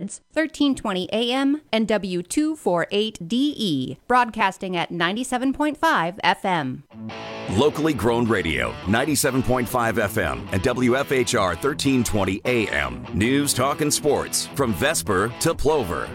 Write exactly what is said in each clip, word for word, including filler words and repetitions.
Rapids, thirteen twenty A M, and W two forty-eight D E, broadcasting at ninety-seven point five F M. Locally grown radio, ninety-seven point five F M and W F H R thirteen twenty A M. News, talk, and sports from Vesper to Plover.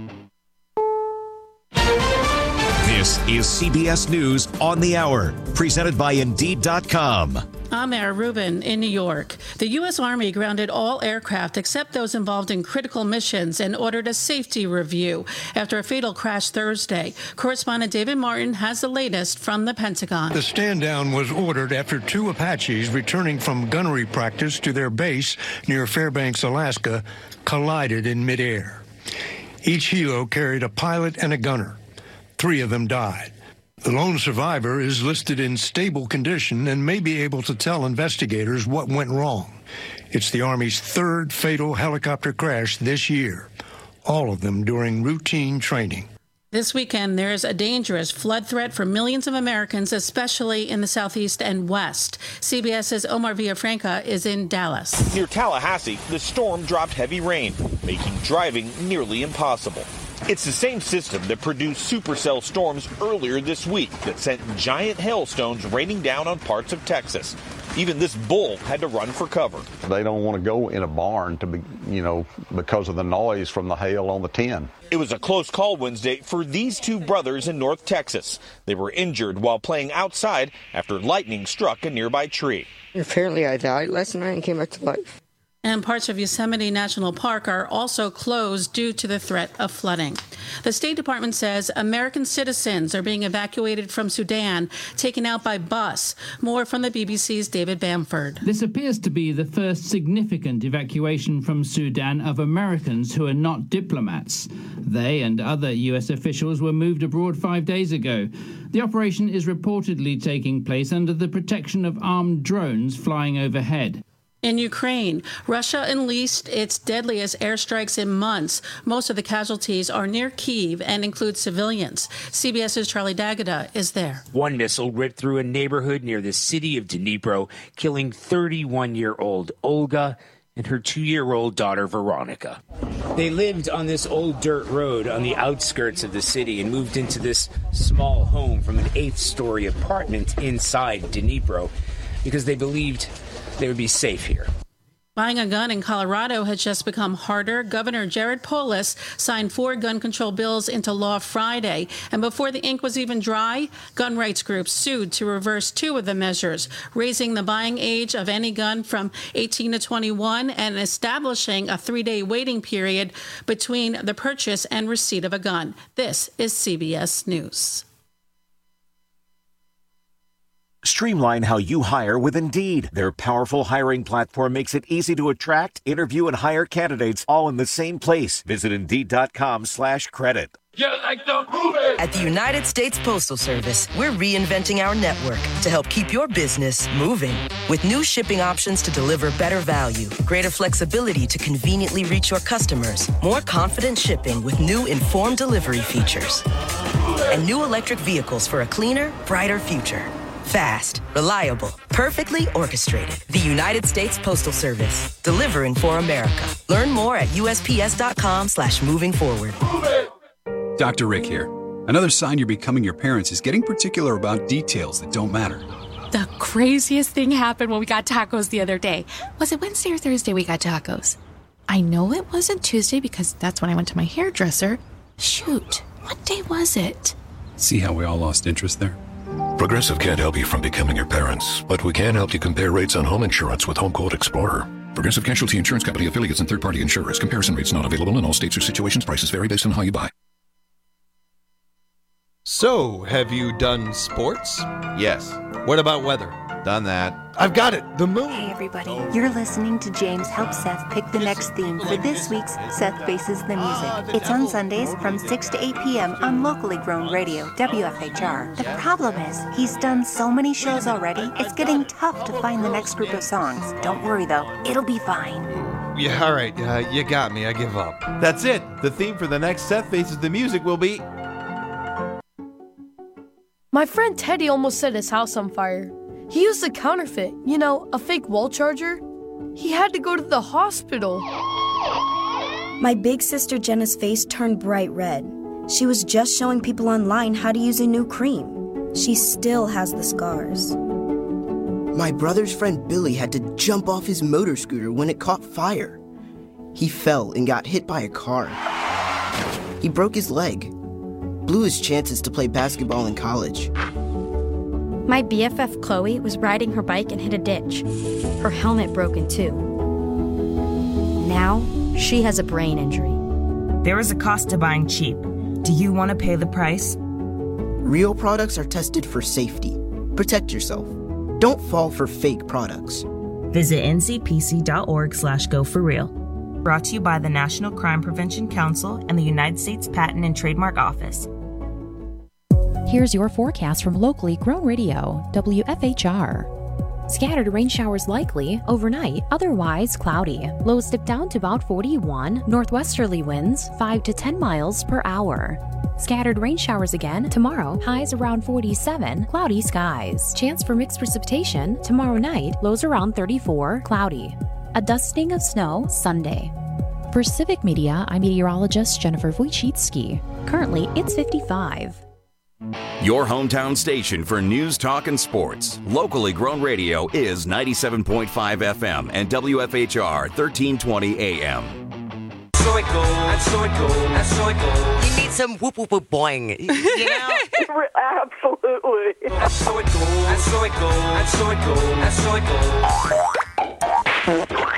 This is C B S News on the Hour, presented by Indeed dot com. I'm Mayor Rubin in New York. The U S. Army grounded all aircraft except those involved in critical missions and ordered a safety review after a fatal crash Thursday. Correspondent David Martin has the latest from the Pentagon. The stand down was ordered after two Apaches returning from gunnery practice to their base near Fairbanks, Alaska, collided in midair. Each helo carried a pilot and a gunner. Three of them died. The lone survivor is listed in stable condition and may be able to tell investigators what went wrong. It's the Army's third fatal helicopter crash this year, all of them during routine training. This weekend, there is a dangerous flood threat for millions of Americans, especially in the southeast and west. CBS's Omar Villafranca is in Dallas. Near Tallahassee, the storm dropped heavy rain, making driving nearly impossible. It's the same system that produced supercell storms earlier this week that sent giant hailstones raining down on parts of Texas. Even this bull had to run for cover. They don't want to go in a barn to be, you know, because of the noise from the hail on the tin. It was a close call Wednesday for these two brothers in North Texas. They were injured while playing outside after lightning struck a nearby tree. Apparently I died last night and came back to life. And parts of Yosemite National Park are also closed due to the threat of flooding. The State Department says American citizens are being evacuated from Sudan, taken out by bus. More from the B B C's David Bamford. This appears to be the first significant evacuation from Sudan of Americans who are not diplomats. They and other U S officials were moved abroad five days ago. The operation is reportedly taking place under the protection of armed drones flying overhead. In Ukraine, Russia unleashed its deadliest airstrikes in months. Most of the casualties are near Kyiv and include civilians. CBS's Charlie D'Agata is there. One missile ripped through a neighborhood near the city of Dnipro, killing thirty-one-year-old Olga and her two-year-old daughter, Veronica. They lived on this old dirt road on the outskirts of the city and moved into this small home from an eighth-story apartment inside Dnipro because they believed they would be safe here. Buying a gun in Colorado has just become harder. Governor Jared Polis signed four gun control bills into law Friday. And before the ink was even dry, gun rights groups sued to reverse two of the measures, raising the buying age of any gun from eighteen to twenty-one and establishing a three-day waiting period between the purchase and receipt of a gun. This is C B S News. Streamline how you hire with Indeed. Their powerful hiring platform makes it easy to attract, interview, and hire candidates all in the same place. Visit Indeed.com slash credit. You like the movie? At the United States Postal Service, we're reinventing our network to help keep your business moving. With new shipping options to deliver better value, greater flexibility to conveniently reach your customers, more confident shipping with new informed delivery features, and new electric vehicles for a cleaner, brighter future. Fast, reliable, perfectly orchestrated. The United States Postal Service, delivering for America. Learn more at USPS.com slash moving forward. Doctor Rick here. Another sign you're becoming your parents is getting particular about details that don't matter. The craziest thing happened when we got tacos the other day. Was it Wednesday or Thursday we got tacos? I know it wasn't Tuesday because that's when I went to my hairdresser. Shoot, what day was it? See how we all lost interest there? Progressive can't help you from becoming your parents, but we can help you compare rates on home insurance with Home Quote Explorer. Progressive Casualty Insurance Company affiliates and third-party insurers. Comparison rates not available in all states or situations. Prices vary based on how you buy. So, have you done sports? Yes. What about weather? Done that. I've got it. The moon. Hey, everybody. You're listening to James help Seth pick the next theme for this week's Seth Faces the Music. It's on Sundays from six to eight p.m. on locally grown radio, W F H R. The problem is, he's done so many shows already, it's getting tough to find the next group of songs. Don't worry, though. It'll be fine. Yeah, all right. Uh, you got me. I give up. That's it. The theme for the next Seth Faces the Music will be... My friend Teddy almost set his house on fire. He used a counterfeit, you know, a fake wall charger. He had to go to the hospital. My big sister Jenna's face turned bright red. She was just showing people online how to use a new cream. She still has the scars. My brother's friend Billy had to jump off his motor scooter when it caught fire. He fell and got hit by a car. He broke his leg, blew his chances to play basketball in college. My B F F Chloe was riding her bike and hit a ditch. Her helmet broke in two. Now, she has a brain injury. There is a cost to buying cheap. Do you want to pay the price? Real products are tested for safety. Protect yourself. Don't fall for fake products. Visit N C P C dot org slash go for real. Brought to you by the National Crime Prevention Council and the United States Patent and Trademark Office. Here's your forecast from locally grown radio, W F H R. Scattered rain showers likely overnight, otherwise cloudy. Lows dip down to about forty-one, northwesterly winds five to ten miles per hour. Scattered rain showers again tomorrow, highs around forty-seven, cloudy skies. Chance for mixed precipitation tomorrow night, lows around thirty-four, cloudy. A dusting of snow Sunday. For Civic Media, I'm meteorologist Jennifer Wojcicki. Currently, it's fifty-five. Your hometown station for news, talk, and sports. Locally grown radio is ninety-seven point five F M and W F H R thirteen twenty A M. So it goes, and so it goes, and so it goes. You need some whoop whoop whoop boing, you know? Absolutely. And so it goes, and so it goes, and so it goes, and so it goes.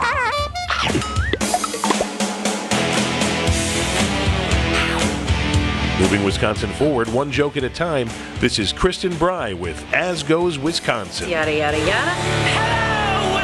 Moving Wisconsin forward, one joke at a time. This is Kristen Bry with As Goes Wisconsin. Yada, yada, yada. Hello,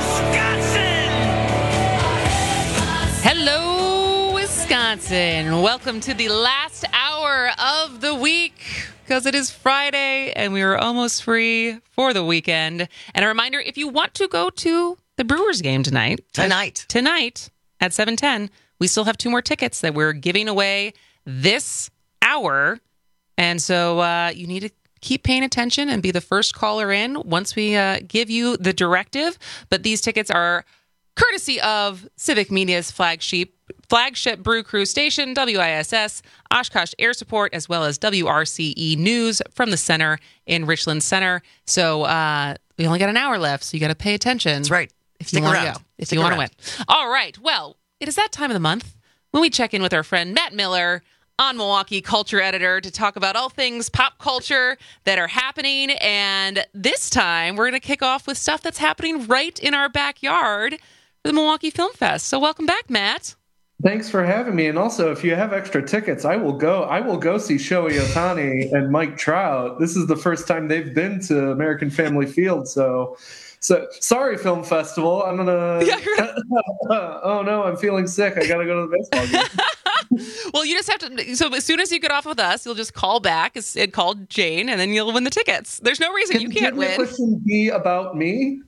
Wisconsin! Hello, Wisconsin. Welcome to the last hour of the week, because it is Friday and we are almost free for the weekend. And a reminder, if you want to go to the Brewers game tonight. Tonight. Tonight at seven ten, we still have two more tickets that we're giving away this hour, and so uh, you need to keep paying attention and be the first caller in once we uh, give you the directive. But these tickets are courtesy of Civic Media's flagship flagship Brew Crew station, W I S S, Oshkosh Air Support, as well as W R C E News from the center in Richland Center. So uh, we only got an hour left, so you got to pay attention. That's right. If Stick you want to around. go, if Stick you want to around. win. All right. Well, it is that time of the month when we check in with our friend Matt Miller on Milwaukee Culture Editor to talk about all things pop culture that are happening. And this time, we're going to kick off with stuff that's happening right in our backyard for the Milwaukee Film Fest. So welcome back, Matt. Thanks for having me. And also, if you have extra tickets, I will go. I will go see Shohei Ohtani and Mike Trout. This is the first time they've been to American Family Field. So, so sorry, Film Festival. I'm gonna. Oh no, I'm feeling sick. I gotta go to the baseball game. Well, you just have to. So as soon as you get off with us, you'll just call back and call Jane, and then you'll win the tickets. There's no reason Can, you can't can win. The question be about me?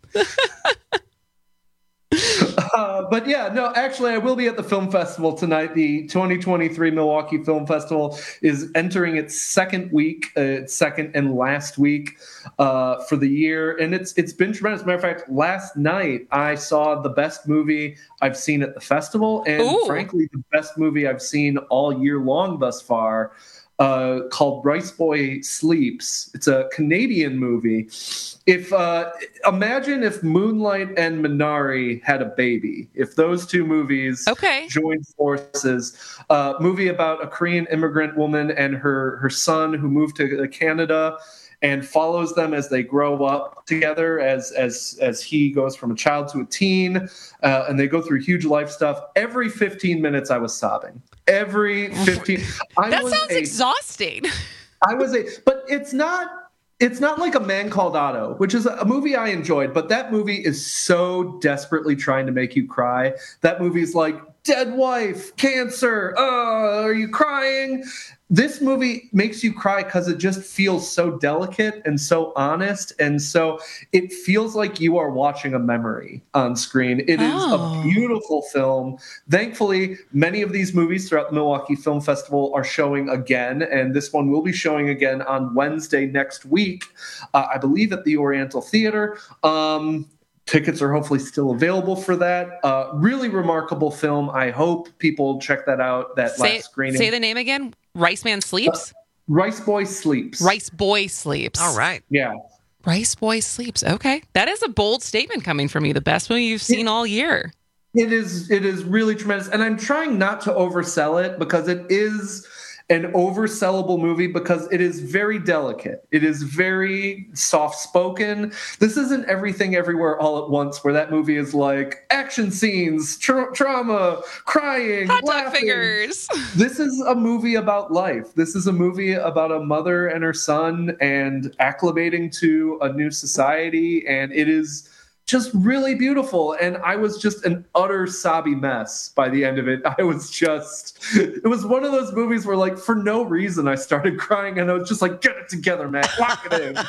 uh, but yeah, no, actually, I will be at the film festival tonight. The twenty twenty-three Milwaukee Film Festival is entering its second week, uh, its second and last week uh, for the year, and it's it's been tremendous. As a matter of fact, last night I saw the best movie I've seen at the festival, and Ooh. frankly, the best movie I've seen all year long thus far. Uh, called Rice Boy Sleeps. It's a Canadian movie. If uh, imagine if Moonlight and Minari had a baby. If those two movies okay. joined forces. Uh, movie about a Korean immigrant woman and her her son who moved to Canada, and follows them as they grow up together, as as as he goes from a child to a teen, uh, and they go through huge life stuff. Every fifteen minutes, I was sobbing. Every fifteen. I that was sounds a, exhausting. I was a, but it's not. It's not like A Man Called Otto, which is a movie I enjoyed, but that movie is so desperately trying to make you cry. That movie's like, dead wife, cancer, uh, are you crying? This movie makes you cry because it just feels so delicate and so honest, and so it feels like you are watching a memory on screen. It is Oh. a beautiful film. Thankfully, many of these movies throughout the Milwaukee Film Festival are showing again, and this one will be showing again on Wednesday next week, uh, I believe at the Oriental Theater. Um, tickets are hopefully still available for that. Uh, really remarkable film. I hope people check that out. That Say, last screening. say the name again. Rice Man Sleeps? Uh, Rice Boy Sleeps. Rice Boy Sleeps. All right. Yeah. Rice Boy Sleeps. Okay. That is a bold statement coming from you. The best movie you've seen all year. It is it is really tremendous. And I'm trying not to oversell it because it is an oversellable movie because it is very delicate. It is very soft-spoken. This isn't Everything Everywhere All at Once, where that movie is like action scenes, tra- trauma, crying, hot dog laughing. fingers. This is a movie about life. This is a movie about a mother and her son and acclimating to a new society, and it is just really beautiful. And I was just an utter sobby mess by the end of it. I was just, it was one of those movies where, like, for no reason, I started crying, and I was just like, get it together, man. Lock it in.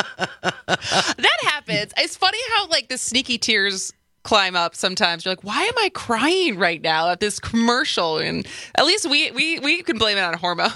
That happens. It's funny how, like, the sneaky tears climb up sometimes. You're like, why am I crying right now at this commercial? And at least we we we can blame it on hormones.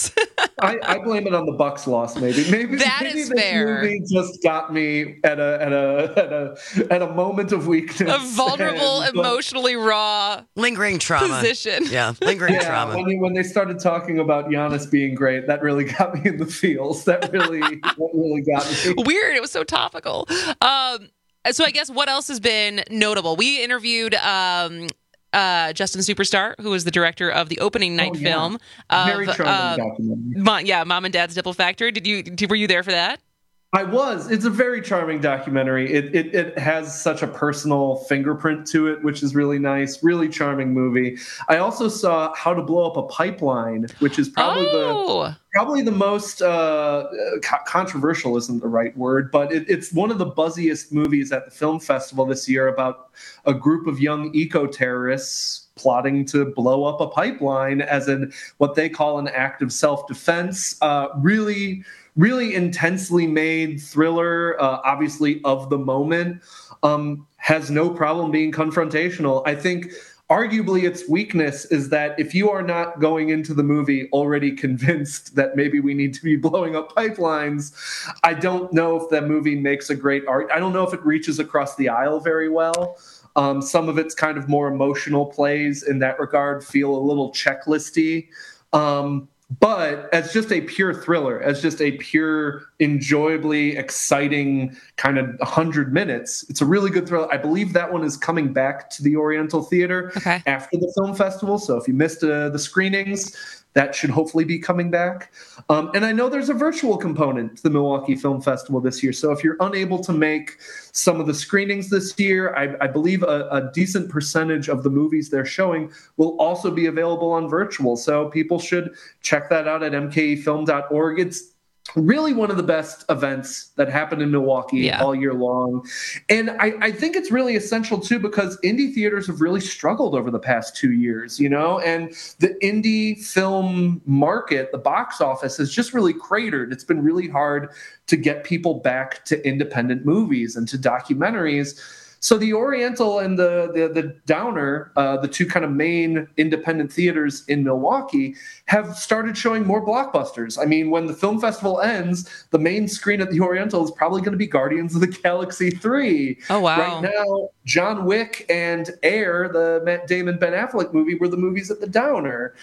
I, I blame it on the Bucks loss. Maybe, maybe that maybe is this fair. movie just got me at a at a at a at a moment of weakness, a vulnerable, and, emotionally raw, lingering trauma position. Yeah, lingering yeah, trauma. When, when they started talking about Giannis being great, that really got me in the feels. That really, that really got me. Weird. It was so topical. Um, so I guess what else has been notable? We interviewed. Um, Uh, Justin Superstar, who was the director of the opening night oh, yeah. film. Of, Very charming uh, documentary. Mo- yeah, Mom and Dad's Dimple Factory. Did you? Did, were you there for that? I was. It's a very charming documentary. It, it it has such a personal fingerprint to it, which is really nice. Really charming movie. I also saw How to Blow Up a Pipeline, which is probably oh. the probably the most uh, co- controversial isn't the right word, but it, it's one of the buzziest movies at the film festival this year about a group of young eco-terrorists plotting to blow up a pipeline as in what they call an act of self-defense. Uh, really, really intensely made thriller, uh, obviously of the moment, um, has no problem being confrontational. I think arguably its weakness is that if you are not going into the movie already convinced that maybe we need to be blowing up pipelines, I don't know if that movie makes a great art. I don't know if it reaches across the aisle very well. Um, some of its kind of more emotional plays in that regard feel a little checklisty. Um, but as just a pure thriller, as just a pure, enjoyably exciting kind of one hundred minutes, it's a really good thriller. I believe that one is coming back to the Oriental Theater okay. after the film festival. So if you missed uh, the screenings, that should hopefully be coming back. Um, and I know there's a virtual component to the Milwaukee Film Festival this year. So if you're unable to make some of the screenings this year, I, I believe a, a decent percentage of the movies they're showing will also be available on virtual. So people should check that out at m k e film dot org. It's really one of the best events that happened in Milwaukee yeah. all year long. And I, I think it's really essential, too, because indie theaters have really struggled over the past two years, you know, and the indie film market, the box office, has just really cratered. It's been really hard to get people back to independent movies and to documentaries. So the Oriental and the the, the Downer, uh, the two kind of main independent theaters in Milwaukee, have started showing more blockbusters. I mean, when the film festival ends, the main screen at the Oriental is probably going to be Guardians of the Galaxy three. Oh, wow. Right now, John Wick and Air, the Matt Damon Ben Affleck movie, were the movies at the Downer.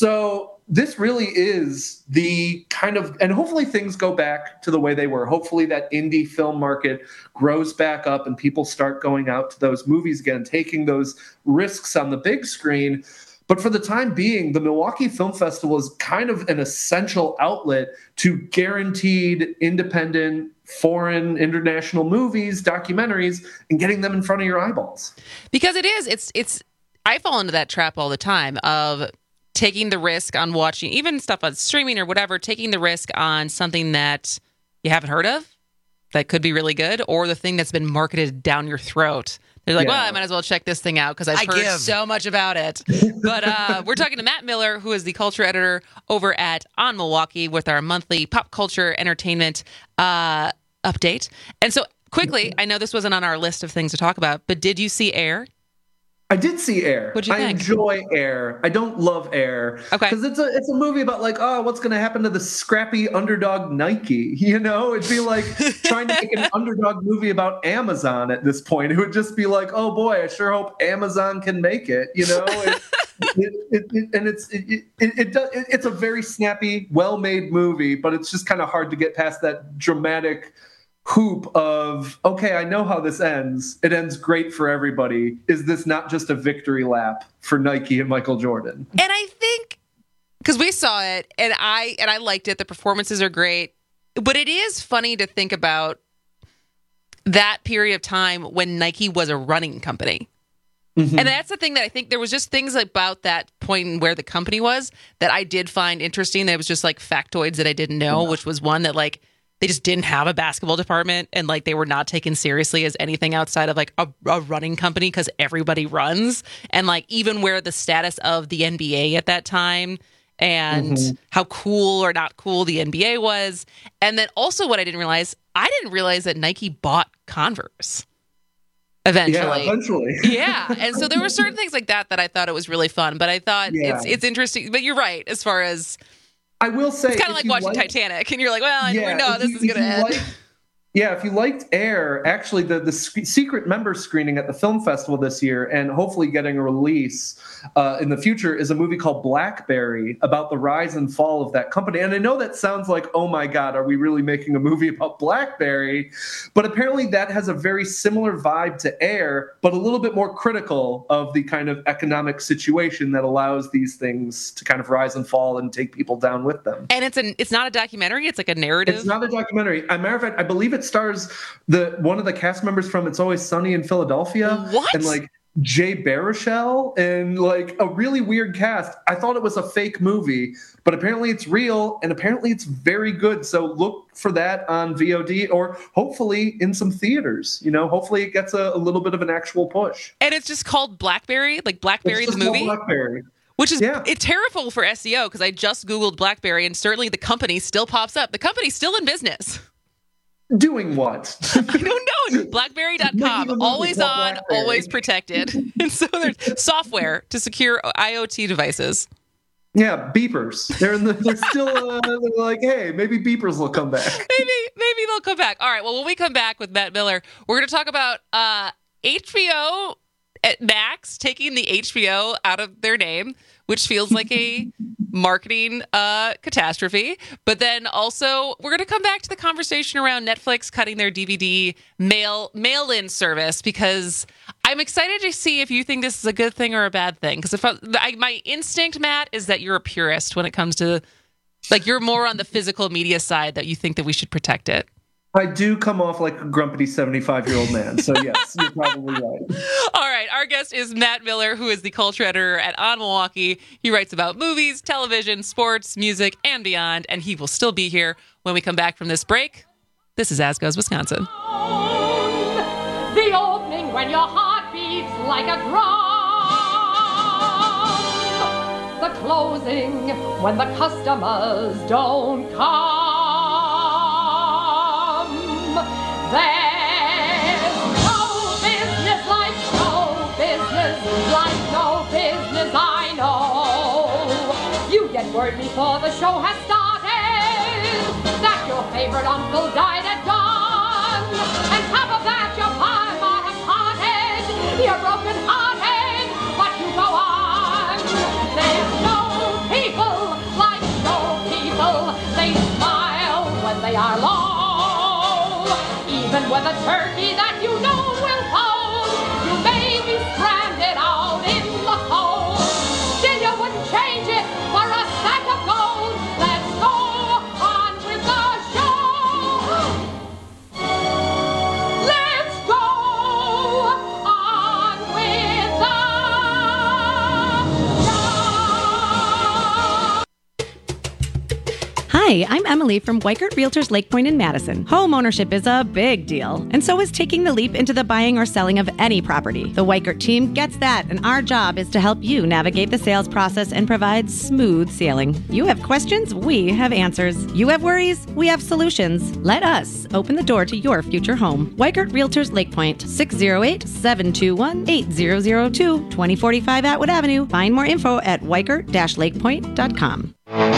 So this really is the kind of, and hopefully things go back to the way they were. Hopefully that indie film market grows back up and people start going out to those movies again, taking those risks on the big screen. But for the time being, the Milwaukee Film Festival is kind of an essential outlet to guaranteed independent, foreign, international movies, documentaries, and getting them in front of your eyeballs. Because it is, it's, it's, I fall into that trap all the time of taking the risk on watching, even stuff on streaming or whatever, taking the risk on something that you haven't heard of that could be really good, or the thing that's been marketed down your throat. They're like, yeah. well, I might as well check this thing out because I've I heard give. so much about it. But uh, we're talking to Matt Miller, who is the culture editor over at On Milwaukee, with our monthly pop culture entertainment uh, update. And so quickly, I know this wasn't on our list of things to talk about, but did you see Air? I did see Air. What'd you I think? enjoy Air. I don't love Air. Okay. Because it's a it's a movie about like, oh, what's going to happen to the scrappy underdog Nike? You know, it'd be like trying to make an underdog movie about Amazon at this point. It would just be like, oh boy, I sure hope Amazon can make it. You know, it, it, it, it, and it's it it, it, it does, it's a very snappy, well-made movie, but it's just kind of hard to get past that dramatic hoop of, okay, I know how this ends. It ends great for everybody. Is this not just a victory lap for Nike and Michael Jordan? And I think because we saw it and I and I liked it. The performances are great, but it is funny to think about that period of time when Nike was a running company. Mm-hmm. And that's the thing that I think there was just things about that point where the company was that I did find interesting. That was just like factoids that I didn't know, yeah. which was one that like they just didn't have a basketball department and like they were not taken seriously as anything outside of like a, a running company because everybody runs. And like even where the status of the N B A at that time and mm-hmm. how cool or not cool the N B A was. And then also what I didn't realize, I didn't realize that Nike bought Converse eventually. Yeah, eventually. yeah. And so there were certain things like that that I thought it was really fun. But I thought yeah. it's it's interesting. But you're right as far as I will say, it's kind of like watching like, Titanic, and you're like, well, I yeah, know this you, is going to end. Like, yeah, if you liked Air, actually, the, the sc- secret member screening at the film festival this year, and hopefully getting a release uh, in the future, is a movie called Blackberry about the rise and fall of that company. And I know that sounds like, oh my God, are we really making a movie about Blackberry? But apparently that has a very similar vibe to Air, but a little bit more critical of the kind of economic situation that allows these things to kind of rise and fall and take people down with them. And it's an it's not a documentary, it's like a narrative. It's not a documentary. As a matter of fact, I believe it stars the one of the cast members from It's Always Sunny in Philadelphia. What? And like Jay Baruchel and like a really weird cast. I thought it was a fake movie, but apparently it's real and apparently it's very good. So look for that on V O D or hopefully in some theaters. You know, hopefully it gets a, a little bit of an actual push. And it's just called Blackberry, like Blackberry it's the movie. Blackberry. Which is yeah. it's terrible for S E O because I just Googled Blackberry and certainly the company still pops up. The company's still in business. Doing what? I don't know. Blackberry dot com, always on, Blackberry. Always protected. And so there's software to secure IoT devices. Yeah, beepers. They're in the, they're still uh, they're like, hey, maybe beepers will come back. Maybe maybe they'll come back. All right. Well, when we come back with Matt Miller, we're going to talk about uh, H B O at Max taking the H B O out of their name, which feels like a marketing uh, catastrophe. But then also, we're going to come back to the conversation around Netflix cutting their D V D mail mail-in service because I'm excited to see if you think this is a good thing or a bad thing. Because if I, I, my instinct, Matt, is that you're a purist when it comes to, like, you're more on the physical media side that you think that we should protect it. I do come off like a grumpy seventy-five-year-old man. So, yes, you're probably right. All right. Our guest is Matt Miller, who is the culture editor at On Milwaukee. He writes about movies, television, sports, music, and beyond. And he will still be here when we come back from this break. This is As Goes Wisconsin. The opening when your heart beats like a drum. The closing when the customers don't come. There's no business like show business, like no business I know. You get word before the show has started that your favorite uncle died at dawn. And top of that, your mama has parted. You're broken hearted, but you go on. There's no people like no people. They smile when they are low. Even with a turkey that you know will fold, you may be stranded out in the cold. Still you wouldn't change it for a sack of gold. Let's go on with the show. Let's go on with the show. Hi, Hi, I'm Emily from Weikert Realtors Lake Point in Madison. Home ownership is a big deal, and so is taking the leap into the buying or selling of any property. The Weikert team gets that, and our job is to help you navigate the sales process and provide smooth sailing. You have questions, we have answers. You have worries, we have solutions. Let us open the door to your future home. Weikert Realtors Lake Point, six oh eight, seven two one, eight zero zero two, twenty forty-five Atwood Avenue. Find more info at weikert dash lake point dot com.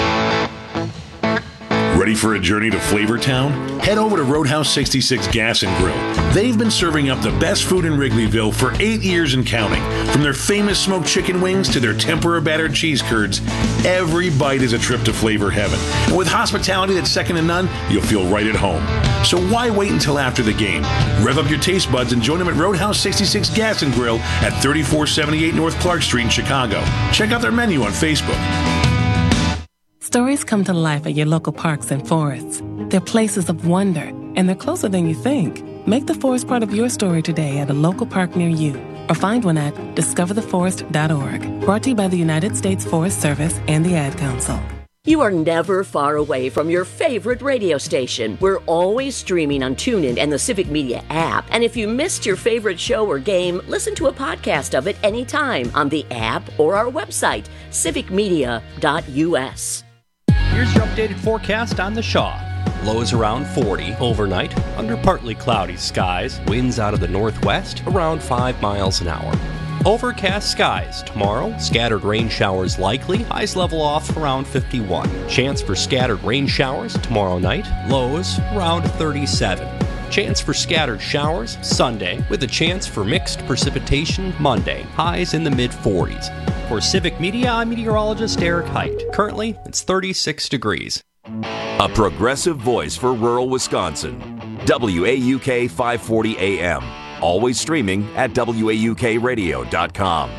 Ready for a journey to Flavortown? Head over to Roadhouse sixty-six Gas and Grill. They've been serving up the best food in Wrigleyville for eight years and counting. From their famous smoked chicken wings to their tempura battered cheese curds, every bite is a trip to flavor heaven. And with hospitality that's second to none, you'll feel right at home. So why wait until after the game? Rev up your taste buds and join them at Roadhouse sixty-six Gas and Grill at thirty-four seventy-eight North Clark Street in Chicago. Check out their menu on Facebook. Stories come to life at your local parks and forests. They're places of wonder, and they're closer than you think. Make the forest part of your story today at a local park near you, or find one at discover the forest dot org. Brought to you by the United States Forest Service and the Ad Council. You are never far away from your favorite radio station. We're always streaming on TuneIn and the Civic Media app. And if you missed your favorite show or game, listen to a podcast of it anytime on the app or our website, civic media dot u s. Here's your updated forecast on the Shaw. Lows around forty overnight, under partly cloudy skies, winds out of the northwest around five miles an hour. Overcast skies tomorrow, scattered rain showers likely, highs level off around fifty-one. Chance for scattered rain showers tomorrow night, lows around thirty-seven. Chance for scattered showers Sunday, with a chance for mixed precipitation Monday, highs in the mid forties. For Civic Media, I'm meteorologist Eric Height. Currently, it's thirty-six degrees. A progressive voice for rural Wisconsin. W A U K five forty A M. Always streaming at W A U K radio dot com.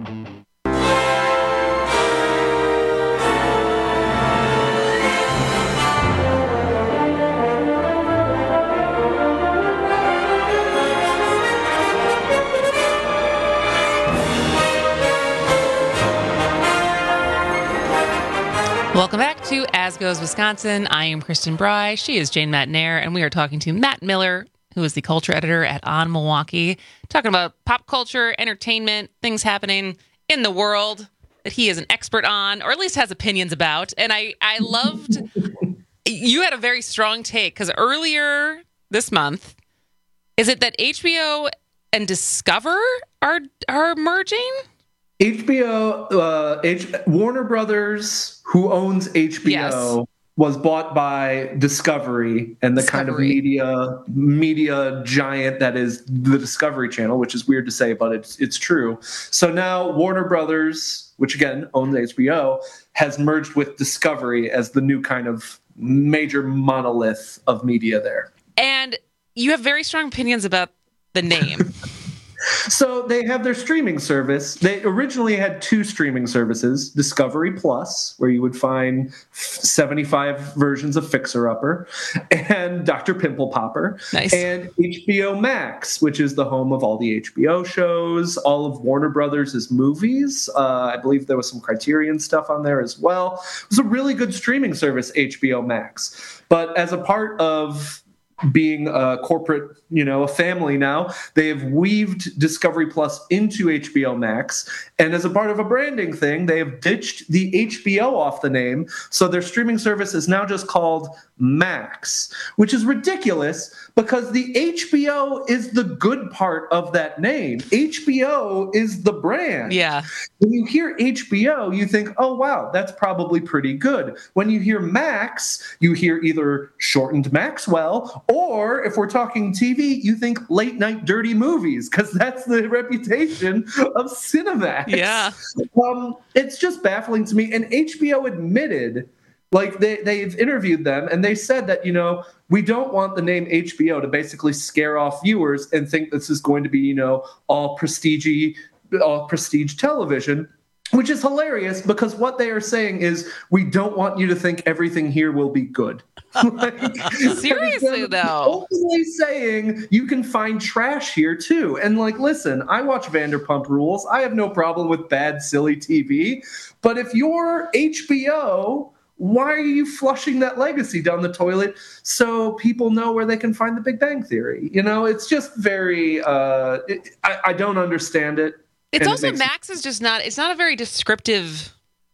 Welcome back to As Goes Wisconsin. I am Kristen Bry. She is Jane Matnair, and we are talking to Matt Miller, who is the culture editor at On Milwaukee, talking about pop culture, entertainment, things happening in the world that he is an expert on, or at least has opinions about. And I, I loved, you had a very strong take, because earlier this month, is it that H B O and Discover are are merging? H B O, uh, H- Warner Brothers, who owns H B O, yes, was bought by Discovery and the Discovery. kind of media media giant that is the Discovery Channel, which is weird to say, but it's it's true. So now Warner Brothers, which again owns H B O, has merged with Discovery as the new kind of major monolith of media there. And you have very strong opinions about the name. So they have their streaming service. They originally had two streaming services, Discovery Plus, where you would find seventy-five versions of Fixer Upper, and Doctor Pimple Popper, nice. And H B O Max, which is the home of all the H B O shows, all of Warner Brothers' movies. Uh, I believe there was some Criterion stuff on there as well. It was a really good streaming service, H B O Max. But as a part of being a corporate, you know, a family now, they have weaved Discovery Plus into H B O Max. And as a part of a branding thing, they have ditched the H B O off the name. So their streaming service is now just called Max, which is ridiculous because the H B O is the good part of that name. H B O is the brand. Yeah. When you hear H B O, you think, oh, wow, that's probably pretty good. When you hear Max, you hear either shortened Maxwell, or if we're talking T V, you think late night dirty movies, because that's the reputation of Cinemax. Yeah. Um, it's just baffling to me. And H B O admitted, like they, they've interviewed them and they said that, you know, we don't want the name H B O to basically scare off viewers and think this is going to be, you know, all prestige, all prestige television. Which is hilarious because what they are saying is we don't want you to think everything here will be good. Like, seriously, though. Openly saying you can find trash here too. And like, listen, I watch Vanderpump Rules. I have no problem with bad, silly T V. But if you're H B O why are you flushing that legacy down the toilet so people know where they can find the Big Bang Theory? You know, it's just very, uh, it, I, I don't understand it. It's and also, it Max is just not, it's not a very descriptive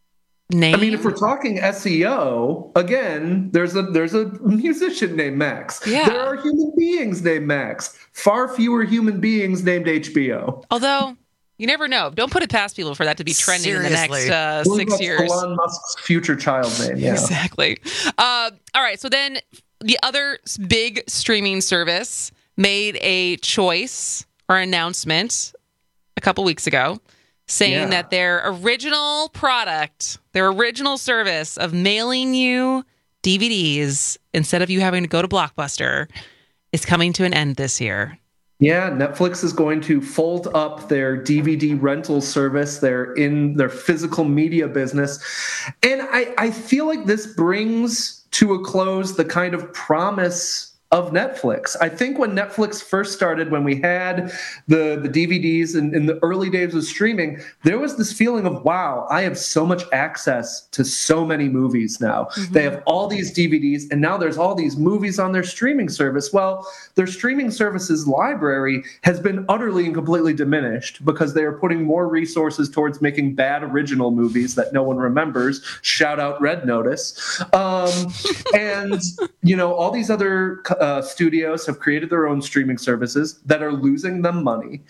name. I mean, if we're talking S E O, again, there's a there's a musician named Max. Yeah. There are human beings named Max. Far fewer human beings named H B O. Although, you never know. Don't put it past people for that to be trending Seriously. in the next uh, Well, six that's years. Elon Musk's future child name. Yeah. Exactly. Uh, all right. So then the other s- big streaming service made a choice or announcement a couple weeks ago saying Yeah. that their original product, their original service of mailing you D V Ds instead of you having to go to Blockbuster is coming to an end this year. Yeah, Netflix is going to fold up their D V D rental service. They're in their physical media business. And I, I feel like this brings to a close the kind of promise of Netflix. I think when Netflix first started, when we had the, the D V Ds in, in the early days of streaming, there was this feeling of, wow, I have so much access to so many movies now. Mm-hmm. They have all these D V Ds, and now there's all these movies on their streaming service. Well, their streaming services library has been utterly and completely diminished because they are putting more resources towards making bad original movies that no one remembers. Shout out Red Notice. Um, and, you know, all these other Uh, studios have created their own streaming services that are losing them money.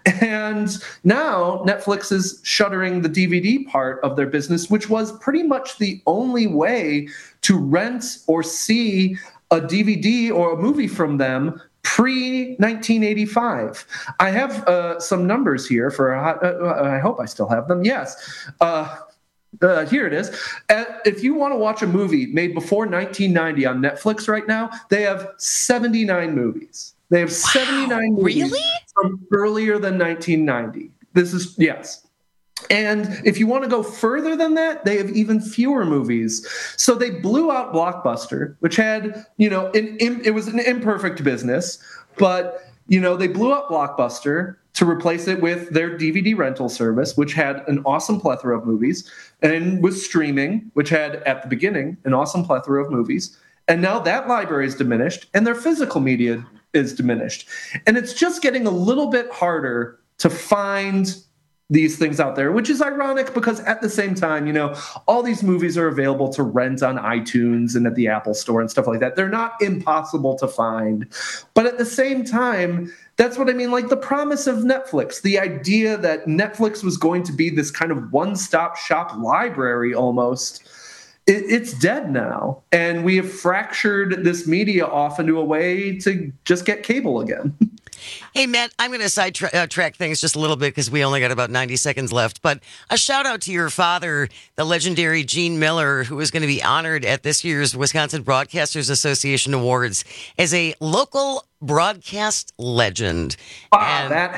And now Netflix is shuttering the D V D part of their business, which was pretty much the only way to rent or see a D V D or a movie from them pre nineteen eighty-five. I have uh, some numbers here for, uh, I hope I still have them. Yes. Uh, Uh, here it is. Uh, if you want to watch a movie made before nineteen ninety on Netflix right now, they have seventy-nine movies. They have wow, seventy-nine movies really? from earlier than nineteen ninety. This is, yes. And if you want to go further than that, they have even fewer movies. So they blew out Blockbuster, which had, you know, an, in, it was an imperfect business, but, you know, they blew up Blockbuster to replace it with their D V D rental service, which had an awesome plethora of movies, and with streaming, which had, at the beginning, an awesome plethora of movies. And now that library is diminished, and their physical media is diminished. And it's just getting a little bit harder to find these things out there, which is ironic because at the same time, you know, all these movies are available to rent on iTunes and at the Apple Store and stuff like that. They're not impossible to find. But at the same time, that's what I mean, like the promise of Netflix, the idea that Netflix was going to be this kind of one-stop shop library almost, it, it's dead now. And we have fractured this media off into a way to just get cable again. Hey, Matt, I'm going to sidetrack uh, track things just a little bit because we only got about ninety seconds left. But a shout out to your father, the legendary Gene Miller, who is going to be honored at this year's Wisconsin Broadcasters Association Awards as a local broadcast legend. Wow, and that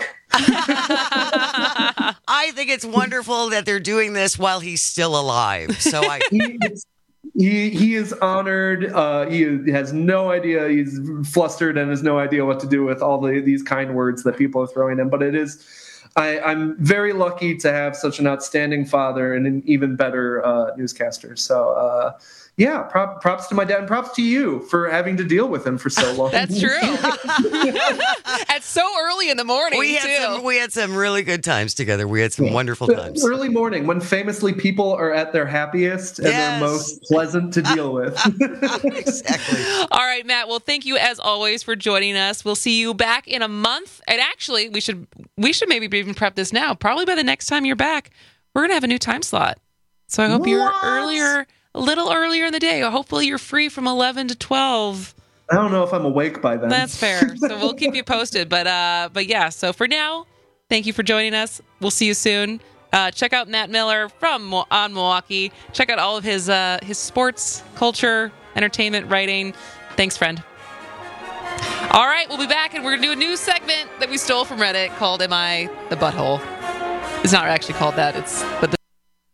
hawk. I think it's wonderful that they're doing this while he's still alive. So I. He he is honored. Uh, he has no idea. He's flustered and has no idea what to do with all the, these kind words that people are throwing him. But it is, I, I'm very lucky to have such an outstanding father and an even better uh, newscaster. So, uh, yeah, prop, props to my dad and props to you for having to deal with him for so long. That's true. At so early in the morning, we had too. Some, we had some really good times together. We had some wonderful times. Early morning, when famously people are at their happiest and Yes. they're most pleasant to deal with. Exactly. All right, Matt. Well, thank you as always for joining us. We'll see you back in a month. And actually, we should we should maybe even prep this now. Probably by the next time you're back, we're going to have a new time slot. So I hope What? you're earlier, a little earlier in the day. Hopefully you're free from eleven to twelve. I don't know if I'm awake by then. That's fair. So we'll keep you posted. But uh, but yeah, so for now, thank you for joining us. We'll see you soon. Uh, check out Matt Miller from On Milwaukee. Check out all of his uh, his sports, culture, entertainment, writing. Thanks, friend. All right, we'll be back, and we're going to do a new segment that we stole from Reddit called Am I the Butthole? It's not actually called that. It's but the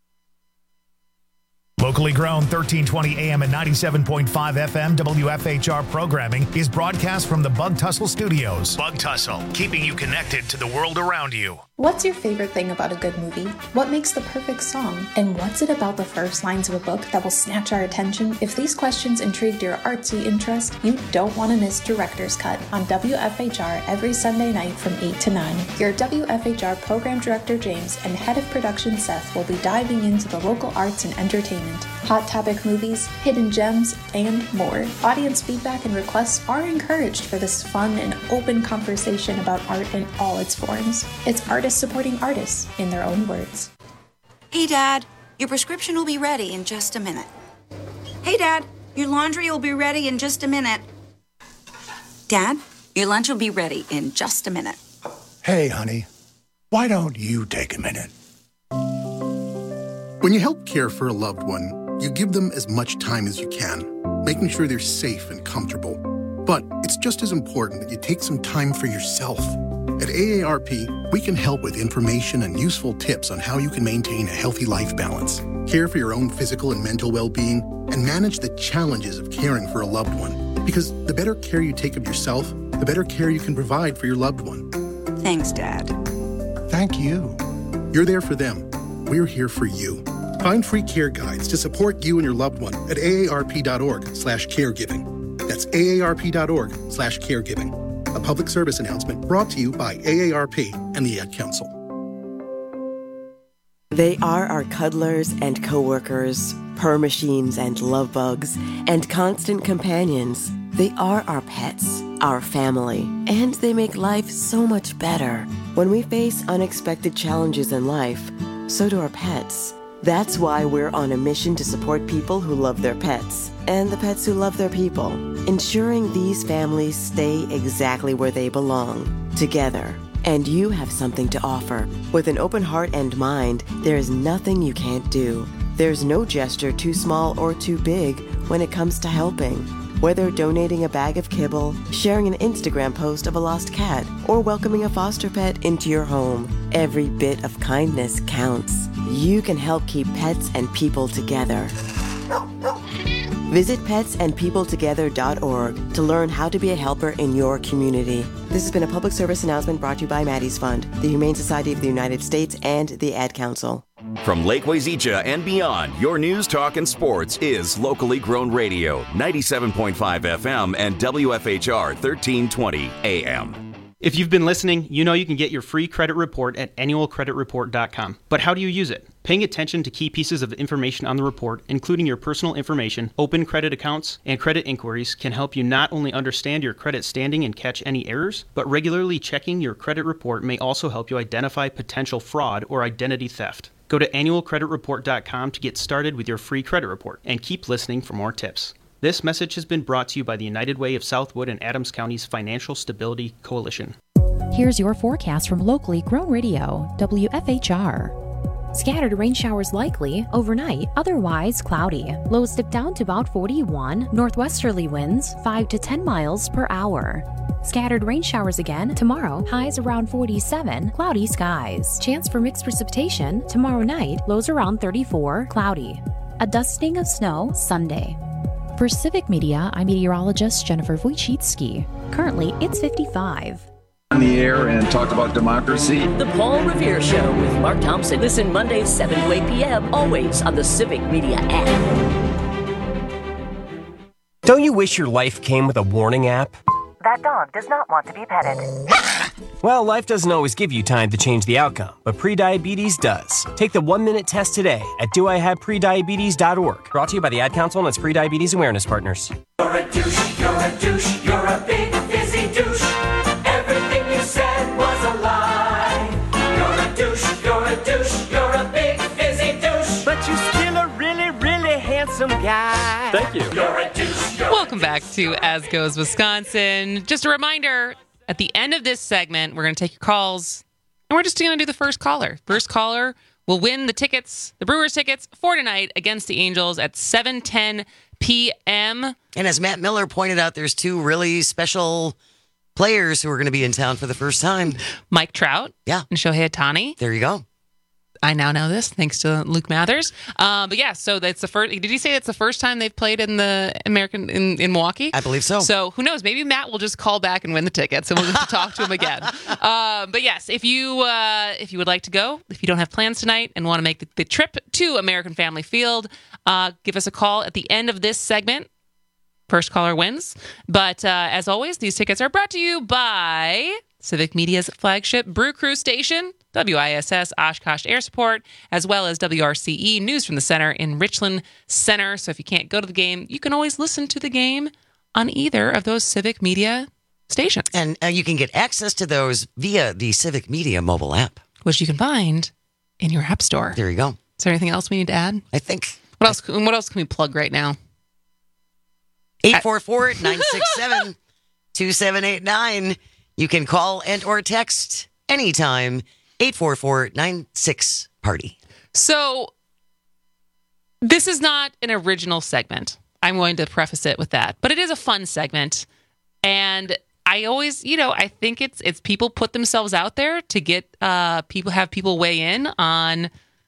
Locally grown thirteen twenty A M and ninety-seven point five F M W F H R programming is broadcast from the Bug Tussle Studios. Bug Tussle, keeping you connected to the world around you. What's your favorite thing about a good movie? What makes the perfect song? And what's it about the first lines of a book that will snatch our attention? If these questions intrigued your artsy interest, you don't want to miss Director's Cut on W F H R every Sunday night from eight to nine. Your W F H R Program Director James and Head of Production Seth will be diving into the local arts and entertainment, hot topic movies, hidden gems, and more. Audience feedback and requests are encouraged for this fun and open conversation about art in all its forms. It's artists supporting artists in their own words. Hey, Dad, your prescription will be ready in just a minute. Hey, Dad, your laundry will be ready in just a minute. Dad, your lunch will be ready in just a minute. Hey, honey, why don't you take a minute? When you help care for a loved one, you give them as much time as you can, making sure they're safe and comfortable. But it's just as important that you take some time for yourself. At A A R P, we can help with information and useful tips on how you can maintain a healthy life balance, care for your own physical and mental well-being, and manage the challenges of caring for a loved one. Because the better care you take of yourself, the better care you can provide for your loved one. Thanks, Dad. Thank you. You're there for them. We're here for you. Find free care guides to support you and your loved one at aarp.org slash caregiving. That's aarp.org slash caregiving. A public service announcement brought to you by A A R P and the Ad Council. They are our cuddlers and coworkers, purr machines and love bugs, and constant companions. They are our pets, our family, and they make life so much better. When we face unexpected challenges in life, so do our pets. That's why we're on a mission to support people who love their pets and the pets who love their people, ensuring these families stay exactly where they belong, together. And you have something to offer. With an open heart and mind, there is nothing you can't do. There's no gesture too small or too big when it comes to helping. Whether donating a bag of kibble, sharing an Instagram post of a lost cat, or welcoming a foster pet into your home, every bit of kindness counts. You can help keep pets and people together. Visit pets and people together dot org to learn how to be a helper in your community. This has been a public service announcement brought to you by Maddie's Fund, the Humane Society of the United States, and the Ad Council. From Lake Wazeecha and beyond, your news, talk, and sports is locally grown radio, ninety-seven point five F M and W F H R thirteen twenty A M. If you've been listening, you know you can get your free credit report at annual credit report dot com. But how do you use it? Paying attention to key pieces of information on the report, including your personal information, open credit accounts, and credit inquiries, can help you not only understand your credit standing and catch any errors, but regularly checking your credit report may also help you identify potential fraud or identity theft. Go to annual credit report dot com to get started with your free credit report, and keep listening for more tips. This message has been brought to you by the United Way of Southwood and Adams County's Financial Stability Coalition. Here's your forecast from locally grown radio, W F H R. Scattered rain showers likely, overnight, otherwise cloudy. Lows dip down to about forty-one, northwesterly winds five to ten miles per hour. Scattered rain showers again tomorrow, highs around forty-seven, cloudy skies. Chance for mixed precipitation tomorrow night, lows around thirty-four, cloudy. A dusting of snow Sunday. For Civic Media, I'm meteorologist Jennifer Wojcicki. Currently, it's fifty-five. On the air and talk about democracy. The Paul Revere Show with Mark Thompson. Listen Mondays, seven to eight p.m., always on the Civic Media app. Don't you wish your life came with a warning app? That dog does not want to be petted. Well, life doesn't always give you time to change the outcome, but prediabetes does. Take the one-minute test today at do I have prediabetes dot org. Brought to you by the Ad Council and its Prediabetes Awareness Partners. You're a douche, you're a douche, you're a big fizzy douche. Everything you said was a lie. You're a douche, you're a douche, you're a big fizzy douche. But you're still a really, really handsome guy. Thank you. You're a douche. You're Welcome back to As Goes Wisconsin. Just a reminder, at the end of this segment, we're going to take your calls, and we're just going to do the first caller. First caller will win the tickets, the Brewers tickets, for tonight against the Angels at seven ten p.m. And as Matt Miller pointed out, there's two really special players who are going to be in town for the first time. Mike Trout yeah. and Shohei Ohtani. There you go. I now know this thanks to Luke Mathers. Uh, but yeah, so that's the first. Did you say it's the first time they've played in the American in, in Milwaukee? I believe so. So who knows? Maybe Matt will just call back and win the tickets, and we'll get to talk to him again. Uh, but yes, if you uh, if you would like to go, if you don't have plans tonight and want to make the, the trip to American Family Field, uh, give us a call at the end of this segment. First caller wins. But uh, as always, these tickets are brought to you by Civic Media's flagship Brew Crew station, W I S S Oshkosh Air Support, as well as W R C E News from the Center in Richland Center. So if you can't go to the game, you can always listen to the game on either of those Civic Media stations. And uh, you can get access to those via the Civic Media mobile app, which you can find in your app store. There you go. Is there anything else we need to add? I think. What else? What else can we plug right now? eight four four, nine six seven, two seven eight nine. You can call and or text anytime. eight four four, nine six, party. So this is not an original segment. I'm going to preface it with that. But it is a fun segment. And I always, you know, I think it's it's people put themselves out there to get uh, people, have people weigh in on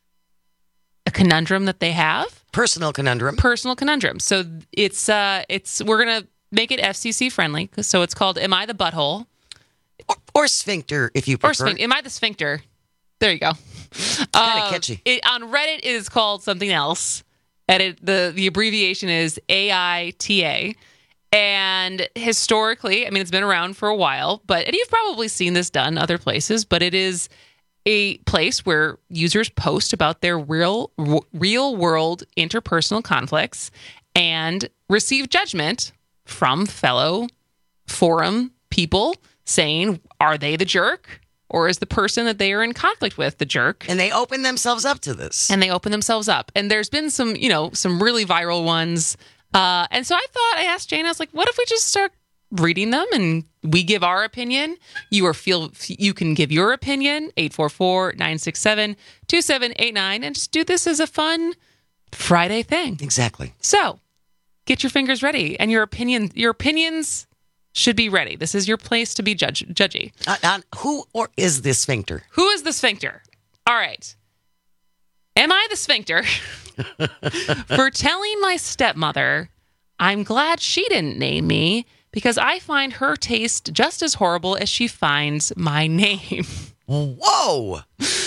a conundrum that they have. Personal conundrum. Personal conundrum. So it's uh, it's we're gonna make it F C C friendly. So it's called "Am I the Butthole?" Or, or sphincter, if you prefer. Or sphincter. Am I the sphincter? There you go. Kind of uh, catchy. It, on Reddit, it is called something else. And it, the the abbreviation is A I T A. And historically, I mean, it's been around for a while, but and you've probably seen this done other places. But it is a place where users post about their real real world interpersonal conflicts and receive judgment from fellow forum people saying, are they the jerk? Or is the person that they are in conflict with the jerk? And they open themselves up to this. And they open themselves up. And there's been some, you know, some really viral ones. Uh, and so I thought, I asked Jane, I was like, what if we just start reading them and we give our opinion? You are feel you can give your opinion, eight four four, nine six seven, two seven eight nine, and just do this as a fun Friday thing. Exactly. So get your fingers ready and your opinion, your opinions should be ready. This is your place to be judge, judgy. Uh, uh, who or is the sphincter? Who is the sphincter? All right. Am I the sphincter for telling my stepmother I'm glad she didn't name me because I find her taste just as horrible as she finds my name? Whoa.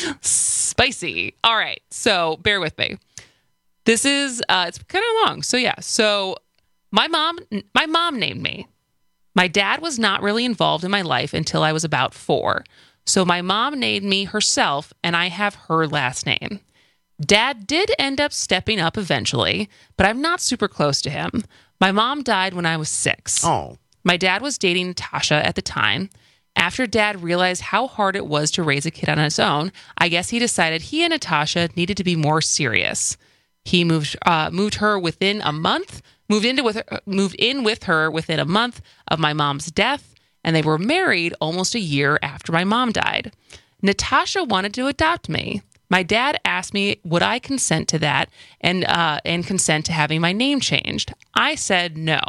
Spicy. All right. So bear with me. This is, uh, it's kind of long. So yeah. So my mom, my mom named me. My dad was not really involved in my life until I was about four. So my mom named me herself, and I have her last name. Dad did end up stepping up eventually, but I'm not super close to him. My mom died when I was six. Oh. My dad was dating Natasha at the time. After Dad realized how hard it was to raise a kid on his own, I guess he decided he and Natasha needed to be more serious. He moved uh, moved her within a month. Moved into with her, moved in with her within a month of my mom's death, and they were married almost a year after my mom died. Natasha wanted to adopt me. My dad asked me would I consent to that and uh, and consent to having my name changed. I said no.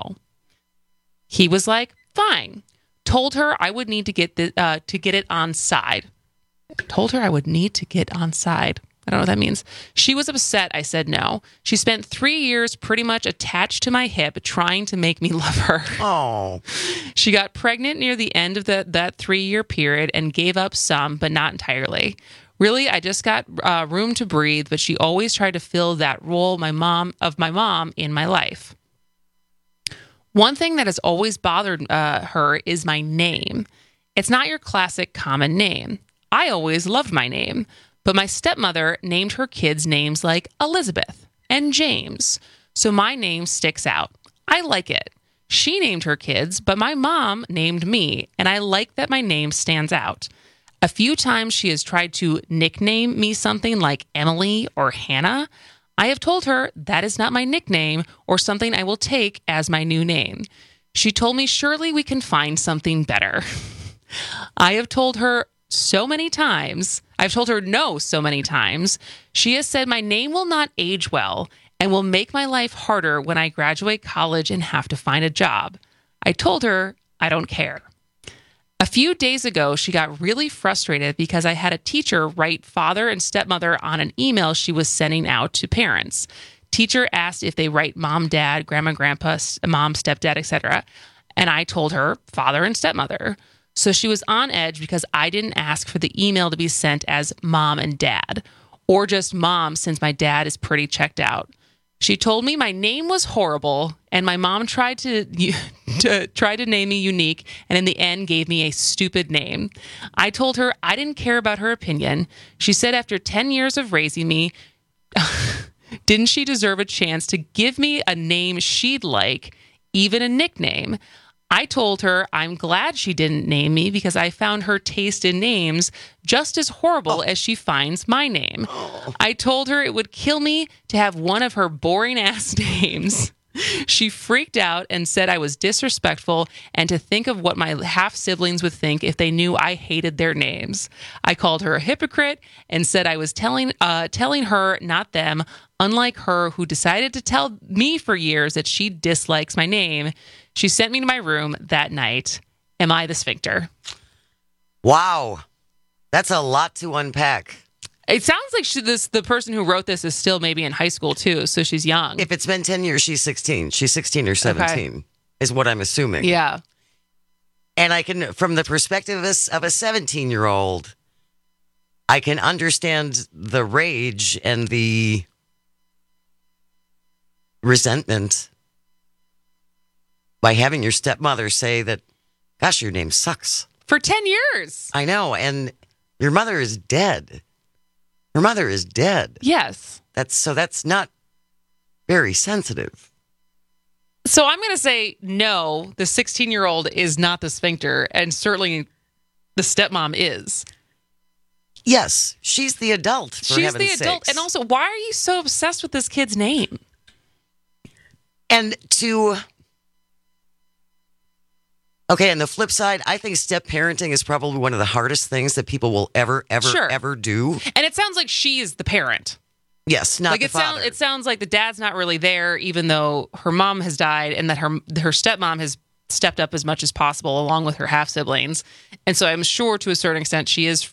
He was like, "Fine." Told her I would need to get the, uh, to get it on side. Told her I would need to get on side. I don't know what that means. She was upset I said no. She spent three years pretty much attached to my hip trying to make me love her. Oh. She got pregnant near the end of the, that three-year period and gave up some, but not entirely. Really, I just got uh, room to breathe, but she always tried to fill that role my mom of my mom in my life. One thing that has always bothered uh, her is my name. It's not your classic common name. I always loved my name. But my stepmother named her kids names like Elizabeth and James, so my name sticks out. I like it. She named her kids, but my mom named me, and I like that my name stands out. A few times she has tried to nickname me something like Emily or Hannah. I have told her that is not my nickname or something I will take as my new name. She told me surely we can find something better. I have told her so many times, I've told her no so many times. She has said my name will not age well and will make my life harder when I graduate college and have to find a job. I told her I don't care. A few days ago, she got really frustrated because I had a teacher write father and stepmother on an email she was sending out to parents. Teacher asked if they write mom, dad, grandma, grandpa, mom, stepdad, et cetera. And I told her father and stepmother. So she was on edge because I didn't ask for the email to be sent as mom and dad, or just mom since my dad is pretty checked out. She told me my name was horrible, and my mom tried to, to try to name me unique, and in the end gave me a stupid name. I told her I didn't care about her opinion. She said after ten years of raising me, didn't she deserve a chance to give me a name she'd like, even a nickname? I told her I'm glad she didn't name me because I found her taste in names just as horrible oh. as she finds my name. Oh. I told her it would kill me to have one of her boring-ass names. She freaked out and said I was disrespectful and to think of what my half-siblings would think if they knew I hated their names. I called her a hypocrite and said I was telling uh, telling her, not them, unlike her who decided to tell me for years that she dislikes my name. She sent me to my room that night. Am I the sphincter? Wow. That's a lot to unpack. It sounds like she, this the person who wrote this is still maybe in high school, too, so she's young. If it's been ten years, she's sixteen. She's sixteen or seventeen, okay. is what I'm assuming. Yeah. And I can, from the perspective of a seventeen-year-old, I can understand the rage and the resentment by having your stepmother say that, gosh, your name sucks. For ten years. I know, and your mother is dead. Her mother is dead. Yes. That's so that's not very sensitive. So I'm going to say no, the sixteen-year-old is not the sphincter, and certainly the stepmom is. Yes, she's the adult, for She's heaven's the adult. sakes. And also, why are you so obsessed with this kid's name? And to... Okay, on the flip side, I think step-parenting is probably one of the hardest things that people will ever, ever, Sure. ever do. And it sounds like she is the parent. Yes, not like the it father. sounds. It sounds like the dad's not really there, even though her mom has died, and that her her stepmom has stepped up as much as possible, along with her half siblings. And so I'm sure, to a certain extent, she is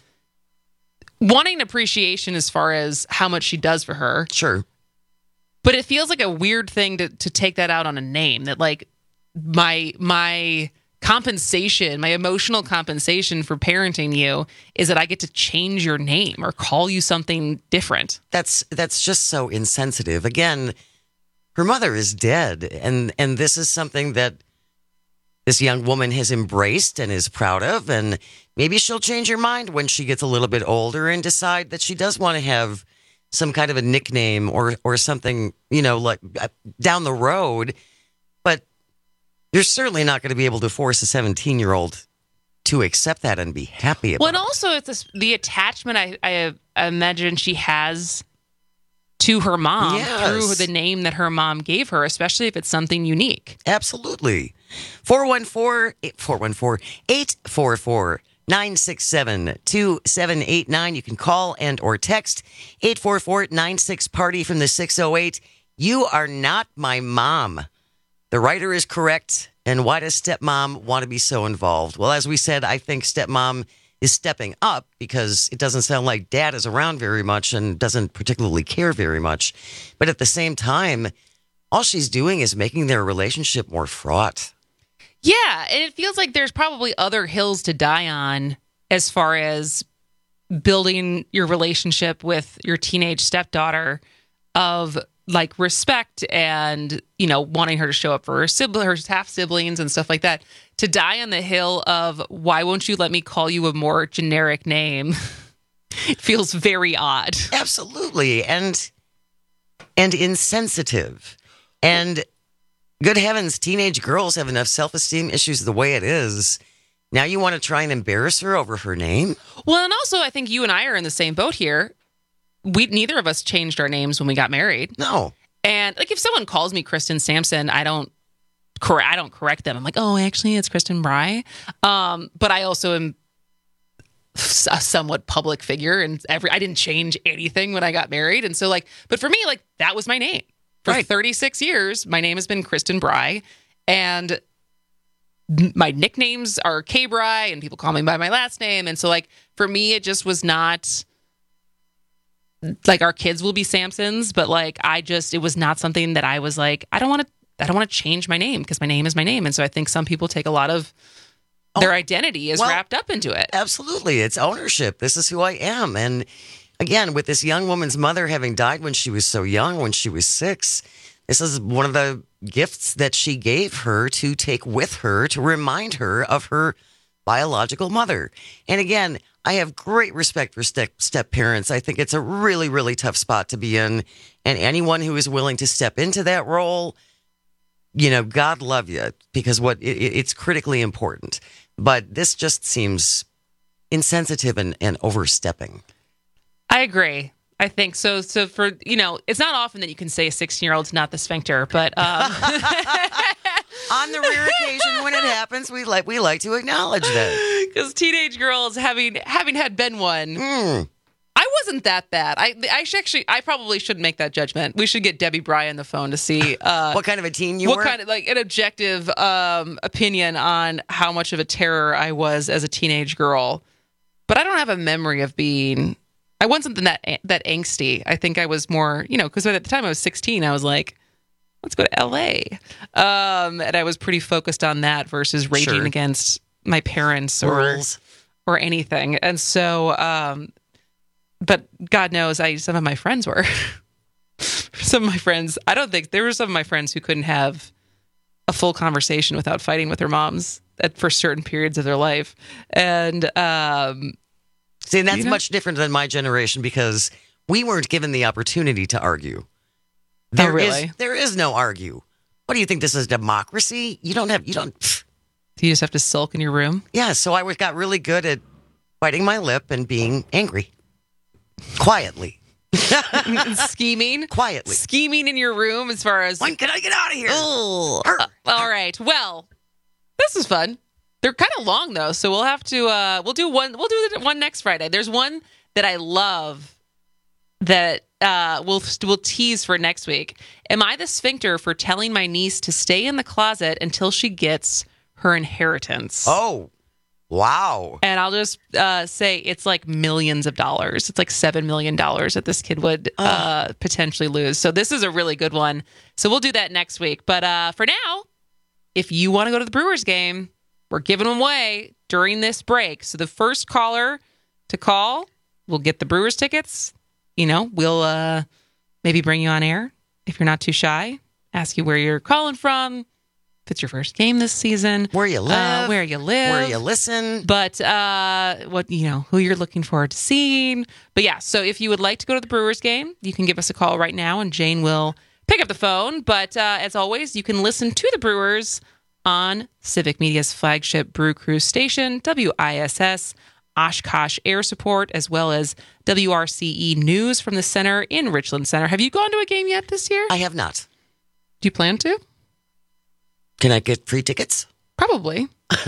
wanting appreciation as far as how much she does for her. Sure, but it feels like a weird thing to to take that out on a name. That like my my compensation, my emotional compensation for parenting you is that I get to change your name or call you something different. That's that's just so insensitive. Again, her mother is dead, and and this is something that this young woman has embraced and is proud of, and maybe she'll change her mind when she gets a little bit older and decide that she does want to have some kind of a nickname or or something, you know, like uh, down the road. But you're certainly not going to be able to force a seventeen-year-old to accept that and be happy about well, and it. also it's this, the attachment I, I, I imagine she has to her mom Yes. through the name that her mom gave her, especially if it's something unique. Absolutely. four one four, four one four, eight four four, nine six seven, two seven eight nine. You can call and or text eight four four, nine six, party from the six oh eight. You are not my mom. The writer is correct. And why does stepmom want to be so involved? Well, as we said, I think stepmom is stepping up because it doesn't sound like dad is around very much and doesn't particularly care very much. But at the same time, all she's doing is making their relationship more fraught. Yeah, and it feels like there's probably other hills to die on as far as building your relationship with your teenage stepdaughter of like respect and, you know, wanting her to show up for her sibling, her half siblings and stuff like that. To die on the hill of why won't you let me call you a more generic name? It feels very odd. Absolutely. And and insensitive. And good heavens, teenage girls have enough self-esteem issues the way it is. Now you want to try and embarrass her over her name? Well, and also I think you and I are in the same boat here. We neither of us changed our names when we got married. No. And like if someone calls me Kristen Sampson, I don't correct I don't correct them. I'm like, "Oh, actually it's Kristen Bry." Um, but I also am a somewhat public figure, and every I didn't change anything when I got married. And so like, but for me, like that was my name. For right. thirty-six years, my name has been Kristen Bry. And my nicknames are K-Bry and people call me by my last name. And so like for me, it just was not like our kids will be Samsons, but like I just, it was not something that I was like, I don't want to, I don't want to change my name because my name is my name. And so I think some people take a lot of their oh, identity is well, wrapped up into it. Absolutely. It's ownership. This is who I am. And again, with this young woman's mother having died when she was so young, when she was six, this is one of the gifts that she gave her to take with her to remind her of her biological mother. And again, I have great respect for step, step parents. I think it's a really, really tough spot to be in. And anyone who is willing to step into that role, you know, God love you, because what it, it's critically important. But this just seems insensitive and, and overstepping. I agree. I think so. So for, you know, it's not often that you can say a sixteen-year-old's not the sphincter, but um... on the rare occasion when it happens, we like we like to acknowledge that. Because teenage girls, having having had been one, mm. I wasn't that bad. I I should actually I probably shouldn't make that judgment. We should get Debbie Bry on the phone to see uh, what kind of a teen you what were. What kind of like an objective um, opinion on how much of a terror I was as a teenage girl. But I don't have a memory of being. I wasn't that that angsty. I think I was more, you know, because at the time I was sixteen, I was like, let's go to L A. Um, and I was pretty focused on that versus raging sure. against my parents or Rules. or anything. And so, um, but God knows, I some of my friends were. Some of my friends, I don't think, there were some of my friends who couldn't have a full conversation without fighting with their moms at, for certain periods of their life. And, um, See, and that's you know? much different than my generation because we weren't given the opportunity to argue. There oh, really? is there is no argue. What do you think? This is democracy? You don't have you don't. Pff. Do you just have to sulk in your room? Yeah. So I got really good at biting my lip and being angry, quietly, scheming, quietly, scheming in your room. As far as when can I get out of here? Oh, uh, all right. Well, this is fun. They're kind of long though, so we'll have to. Uh, we'll do one. We'll do one next Friday. There's one that I love that uh, we'll we'll tease for next week. Am I the sphincter for telling my niece to stay in the closet until she gets her inheritance? Oh, wow! And I'll just uh, say it's like millions of dollars. It's like seven million dollars that this kid would uh, potentially lose. So this is a really good one. So we'll do that next week. But uh, for now, if you want to go to the Brewers game, we're giving them away during this break. So the first caller to call will get the Brewers tickets. You know, we'll uh, maybe bring you on air if you're not too shy. Ask you where you're calling from, if it's your first game this season, where you live, uh, where you live, where you listen, but uh, what you know, who you're looking forward to seeing. But yeah, so if you would like to go to the Brewers game, you can give us a call right now, and Jane will pick up the phone. But uh, as always, you can listen to the Brewers on Civic Media's flagship Brew Crew station, W I S S, Oshkosh Air Support, as well as W R C E News from the center in Richland Center. Have you gone to a game yet this year? I have not. Do you plan to? Can I get free tickets? Probably.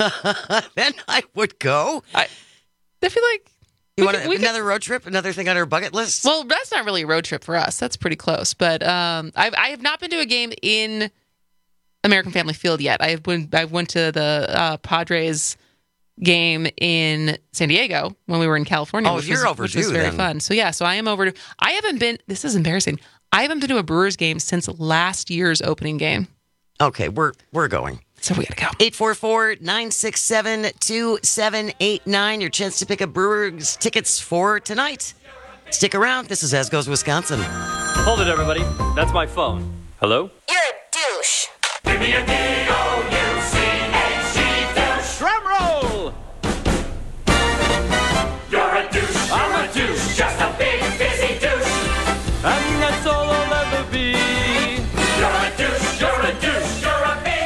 Then I would go. I, I feel like... You want could, another could, road trip? Another thing on our bucket list? Well, that's not really a road trip for us. That's pretty close. But um, I've, I have not been to a game in American Family Field yet. I have been, I went to the uh, Padres game in San Diego when we were in California. Oh, which you're was, overdue which was very then. fun. So yeah, so I am overdue. I haven't been. This is embarrassing. I haven't been to a Brewers game since last year's opening game. Okay, we're we're going. So we gotta go. eight four four, nine six seven, two seven eight nine. Your chance to pick up Brewers tickets for tonight. Stick around. This is As Goes Wisconsin. Hold it, everybody. That's my phone. Hello? You're a douche. Give me a D O U C H E douche. Drum roll! You're a douche, you're I'm a a douche, just a big busy douche. And that's all I'll ever be. You're a douche, you're a douche, you're a big...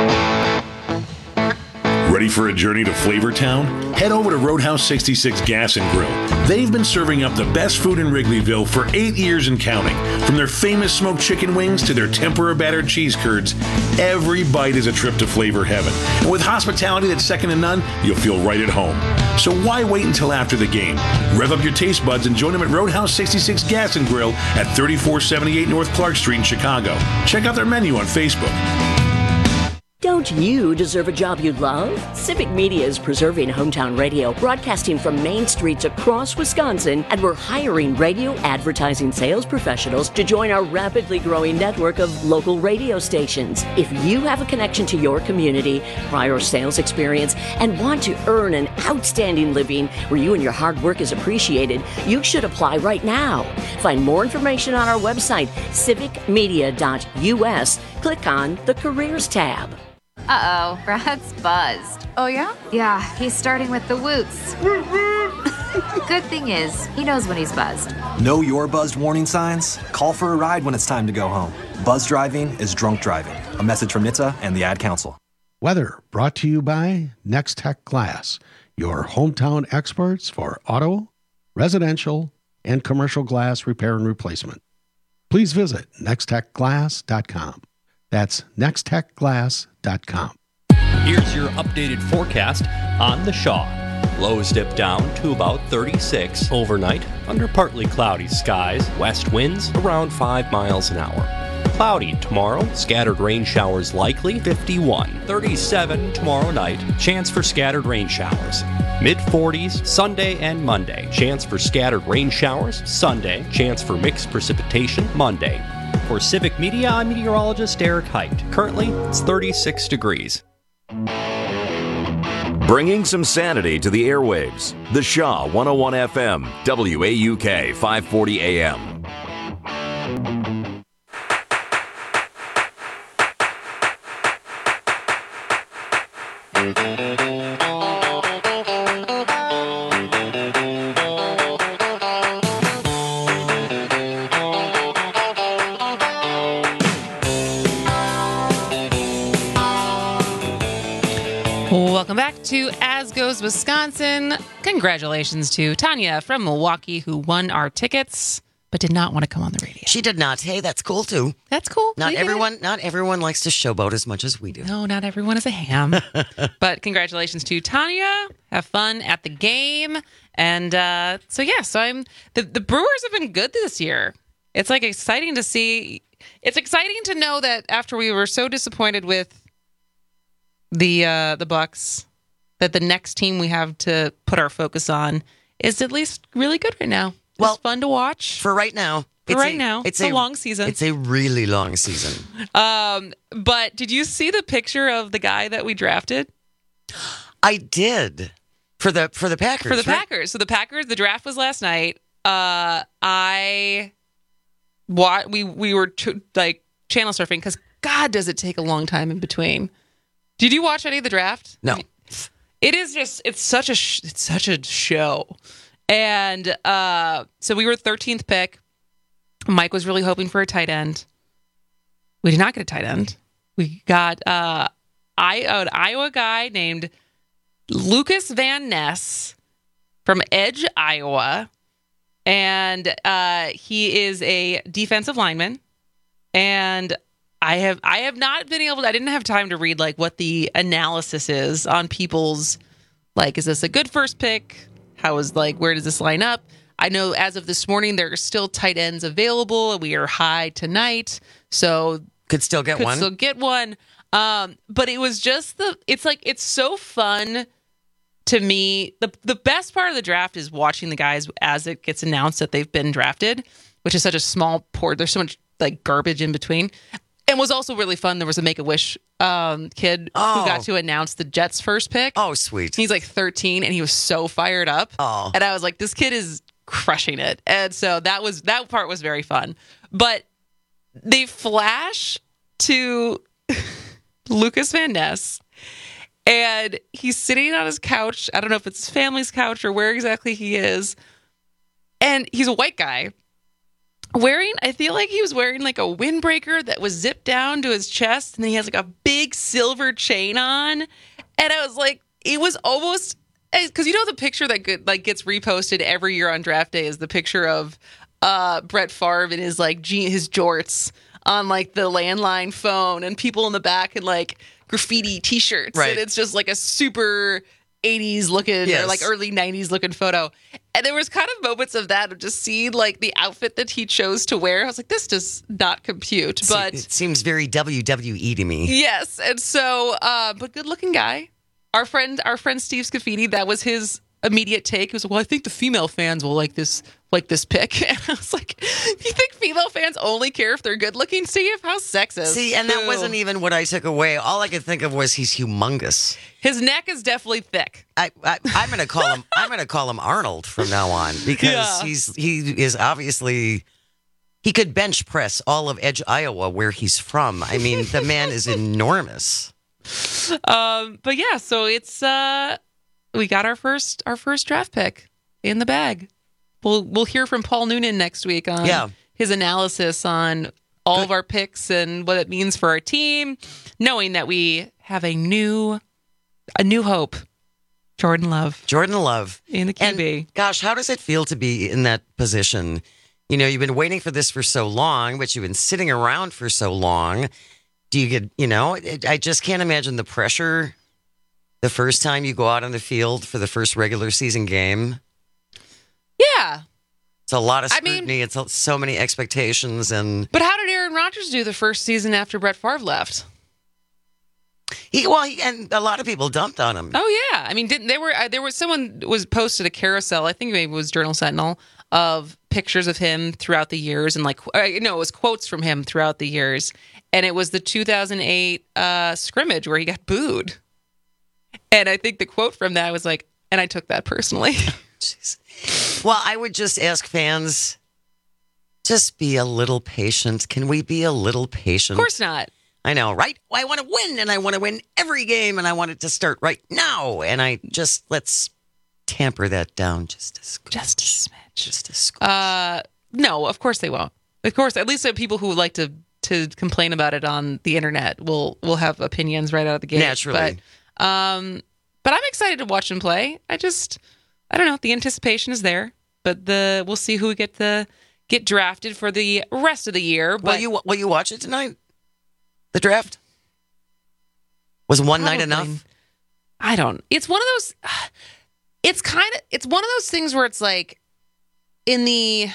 Ready for a journey to Flavortown? Head over to Roadhouse sixty-six Gas and Grill. They've been serving up the best food in Wrigleyville for eight years and counting. From their famous smoked chicken wings to their tempura battered cheese curds, every bite is a trip to flavor heaven. And with hospitality that's second to none, you'll feel right at home. So why wait until after the game? Rev up your taste buds and join them at Roadhouse sixty-six Gas and Grill at thirty-four seventy-eight North Clark Street in Chicago. Check out their menu on Facebook. Don't you deserve a job you love? Civic Media is preserving hometown radio, broadcasting from main streets across Wisconsin, and we're hiring radio advertising sales professionals to join our rapidly growing network of local radio stations. If you have a connection to your community, prior sales experience, and want to earn an outstanding living where you and your hard work is appreciated, you should apply right now. Find more information on our website, civic media dot U S. Click on the Careers tab. Uh-oh, Brad's buzzed. Oh, yeah? Yeah, he's starting with the woots. Good thing is, he knows when he's buzzed. Know your buzzed warning signs? Call for a ride when it's time to go home. Buzz driving is drunk driving. A message from N H T S A and the Ad Council. Weather brought to you by Next Tech Glass, your hometown experts for auto, residential, and commercial glass repair and replacement. Please visit next tech glass dot com. That's next tech glass dot com. Here's your updated forecast on the Shaw. Lows dip down to about thirty-six overnight under partly cloudy skies, west winds around five miles an hour. Cloudy tomorrow, scattered rain showers likely, fifty-one. thirty-seven tomorrow night, chance for scattered rain showers. mid forties Sunday and Monday, chance for scattered rain showers. Sunday, chance for mixed precipitation Monday. For Civic Media, I'm meteorologist Eric Height. Currently, it's thirty-six degrees. Bringing some sanity to the airwaves. The Shaw one oh one F M, W A U K five forty A M. Welcome back to As Goes Wisconsin. Congratulations to Tanya from Milwaukee, who won our tickets but did not want to come on the radio. She did not. Hey, that's cool too. That's cool. Not We did everyone. it. Not everyone likes to showboat as much as we do. No, not everyone is a ham. But congratulations to Tanya. Have fun at the game. And uh, so yeah, so I'm the the Brewers have been good this year. It's like exciting to see. It's exciting to know that after we were so disappointed with the uh, the Bucks, that the next team we have to put our focus on is at least really good right now. It's well, fun to watch for right now. For it's right a, now, it's, it's a, a long season. It's a really long season. Um, but did you see the picture of the guy that we drafted? I did for the for the Packers. For the right? Packers. So the Packers. The draft was last night. Uh, I what we we were ch- like channel surfing because God, does it take a long time in between. Did you watch any of the draft? No. It is just it's such a sh- it's such a show, and uh, so we were thirteenth pick. Mike was really hoping for a tight end. We did not get a tight end. We got uh, I an Iowa guy named Lucas Van Ness from Edge, Iowa, and uh, he is a defensive lineman. And I have I have not been able to, I didn't have time to read like what the analysis is on people's, like, is this a good first pick? How is like, where does this line up? I know as of this morning, there are still tight ends available and we are high tonight. So could still get could one. still get one. Um, but it was just the, it's like, it's so fun to me. The, the best part of the draft is watching the guys as it gets announced that they've been drafted, which is such a small port. There's so much like garbage in between. And was also really fun. There was a Make-A-Wish um, kid Oh. who got to announce the Jets' first pick. Oh, sweet. He's like thirteen, and he was so fired up. Oh. And I was like, this kid is crushing it. And so that was that part was very fun. But they flash to Lucas Van Ness, and he's sitting on his couch. I don't know if it's his family's couch or where exactly he is. And he's a white guy. Wearing, I feel like he was wearing like a windbreaker that was zipped down to his chest, and then he has like a big silver chain on. And I was like, it was almost, because you know the picture that get, like gets reposted every year on draft day is the picture of uh, Brett Favre in his like je- his jorts on like the landline phone, and people in the back in like graffiti T-shirts, Right. and it's just like a super eighties looking Yes. or like early nineties looking photo. And there was kind of moments of that of just seeing like the outfit that he chose to wear. I was like, this does not compute. But it seems very W W E to me. yes. And so, uh, but good looking guy. Our friend, our friend Steve Scafidi, that was his immediate take. He was like, well, I think the female fans will like this like this pic. And I was like, you think female fans only care if they're good looking, Steve? How sexist. See, and that Boo. wasn't even what I took away. All I could think of was he's humongous. His neck is definitely thick. I, I I'm gonna call him I'm gonna call him Arnold from now on because Yeah. he's he is obviously he could bench press all of Edge, Iowa, where he's from. I mean, the man is enormous. Um, but yeah, so it's uh, we got our first our first draft pick in the bag. We'll we'll hear from Paul Noonan next week on Yeah. his analysis on all of our picks and what it means for our team, knowing that we have a new a new hope, Jordan Love. Jordan Love in the Q B. And gosh, how does it feel to be in that position? You know, you've been waiting for this for so long, but you've been sitting around for so long. Do you get, you know, it, I just can't imagine the pressure the first time you go out on the field for the first regular season game. Yeah. It's a lot of I mean- scrutiny. it's so many expectations. And But how did Aaron Rodgers do the first season after Brett Favre left? he, well, he, and a lot of people dumped on him. Oh yeah, I mean, didn't there were uh, there was someone was posted a carousel. I think maybe it was Journal Sentinel of pictures of him throughout the years and like uh, no, it was quotes from him throughout the years, and it was the two thousand eight uh, scrimmage where he got booed, and I think the quote from that was like, and I took that personally. Well, I would just ask fans, just be a little patient. Can we be a little patient? Of course not. I know, right? I want to win, and I want to win every game, and I want it to start right now. And I just, let's tamper that down just a scratch. Just a smidge. Just a scratch. Uh, no, of course they won't. Of course, at least the people who like to to complain about it on the internet will will have opinions right out of the gate. Naturally. But, um, but I'm excited to watch him play. I just, I don't know. The anticipation is there, but the we'll see who get the get drafted for the rest of the year. But will you will you watch it tonight? The draft? Was one night Probably. enough? I don't. It's one of those. It's kind of. It's one of those things where it's like, in the.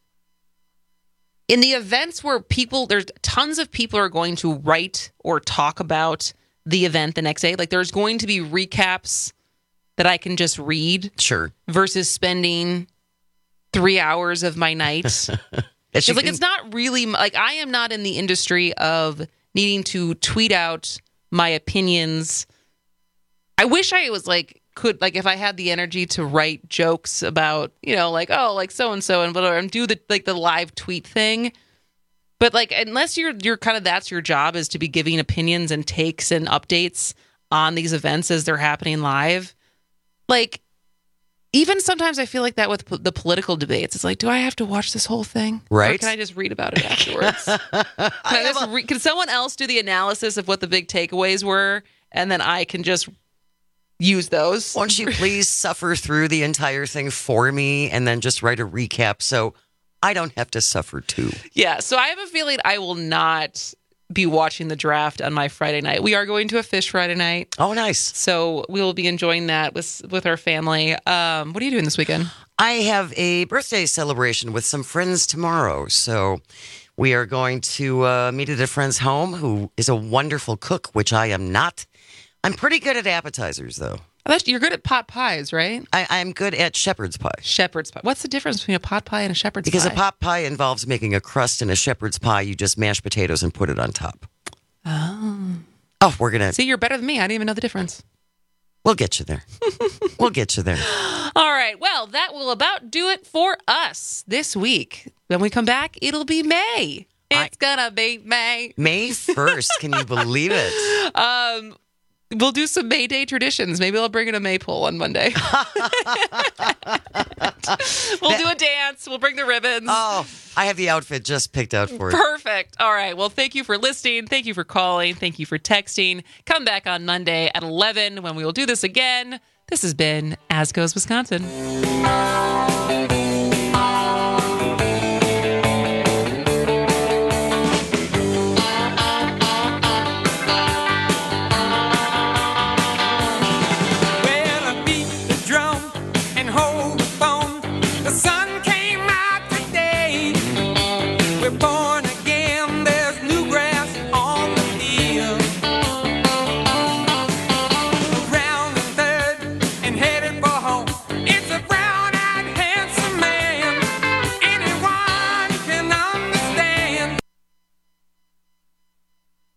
In the events where people, there's tons of people are going to write or talk about the event the next day. Like there's going to be recaps that I can just read. Sure. Versus spending three hours of my night. It's you like can- it's not really like I am not in the industry of needing to tweet out my opinions. I wish I was like could like if I had the energy to write jokes about, you know, like oh like so and so and whatever and do the like the live tweet thing. But like unless you're you're kind of that's your job is to be giving opinions and takes and updates on these events as they're happening live. Like even sometimes I feel like that with po- the political debates. It's like, do I have to watch this whole thing? Right. Or can I just read about it afterwards? can, I just re- can someone else do the analysis of what the big takeaways were, and then I can just use those? Won't you please suffer through the entire thing for me and then just write a recap so I don't have to suffer too? Yeah, so I have a feeling I will not be watching the draft on my Friday night. We are going to a fish Friday night. Oh, nice. So we will be enjoying that with with our family. Um, what are you doing this weekend? I have a birthday celebration with some friends tomorrow. So we are going to uh, meet at a friend's home who is a wonderful cook, which I am not. I'm pretty good at appetizers, though. Oh, that's, you're good at pot pies, right? I, I'm good at shepherd's pie. Shepherd's pie. What's the difference between a pot pie and a shepherd's Because pie? a pot pie involves making a crust, and a shepherd's pie, you just mash potatoes and put it on top. Oh. Oh, we're going to... See, you're better than me. I didn't even know the difference. We'll get you there. We'll get you there. All right. Well, that will about do it for us this week. When we come back, it'll be May. It's I, gonna be May. May first. Can you believe it? Um, we'll do some May Day traditions. Maybe I'll bring in a maypole on Monday. We'll do a dance. We'll bring the ribbons. Oh, I have the outfit just picked out for it. Perfect. All right. Well, thank you for listening. Thank you for calling. Thank you for texting. Come back on Monday at eleven when we will do this again. This has been As Goes Wisconsin. Well, I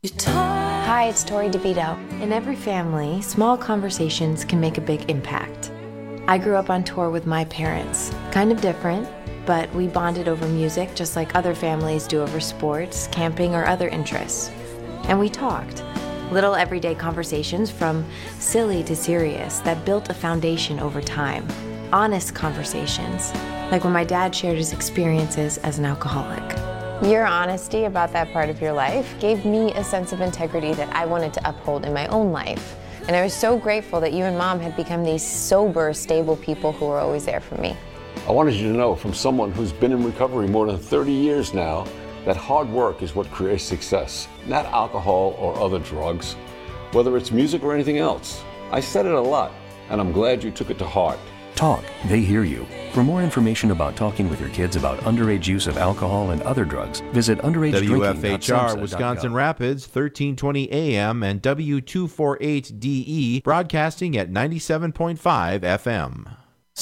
Hi, it's Tori DeVito. In every family, small conversations can make a big impact. I grew up on tour with my parents. Kind of different, but we bonded over music just like other families do over sports, camping, or other interests. And we talked. Little everyday conversations from silly to serious that built a foundation over time. Honest conversations, like when my dad shared his experiences as an alcoholic. Your honesty about that part of your life gave me a sense of integrity that I wanted to uphold in my own life. And I was so grateful that you and Mom had become these sober, stable people who were always there for me. I wanted you to know from someone who's been in recovery more than thirty years now that hard work is what creates success, not alcohol or other drugs, whether it's music or anything else. I said it a lot, and I'm glad you took it to heart. Talk, they hear you. For more information about talking with your kids about underage use of alcohol and other drugs, visit underage W F H R Wisconsin Rapids, thirteen twenty A M and W two forty-eight D E, broadcasting at ninety-seven point five F M.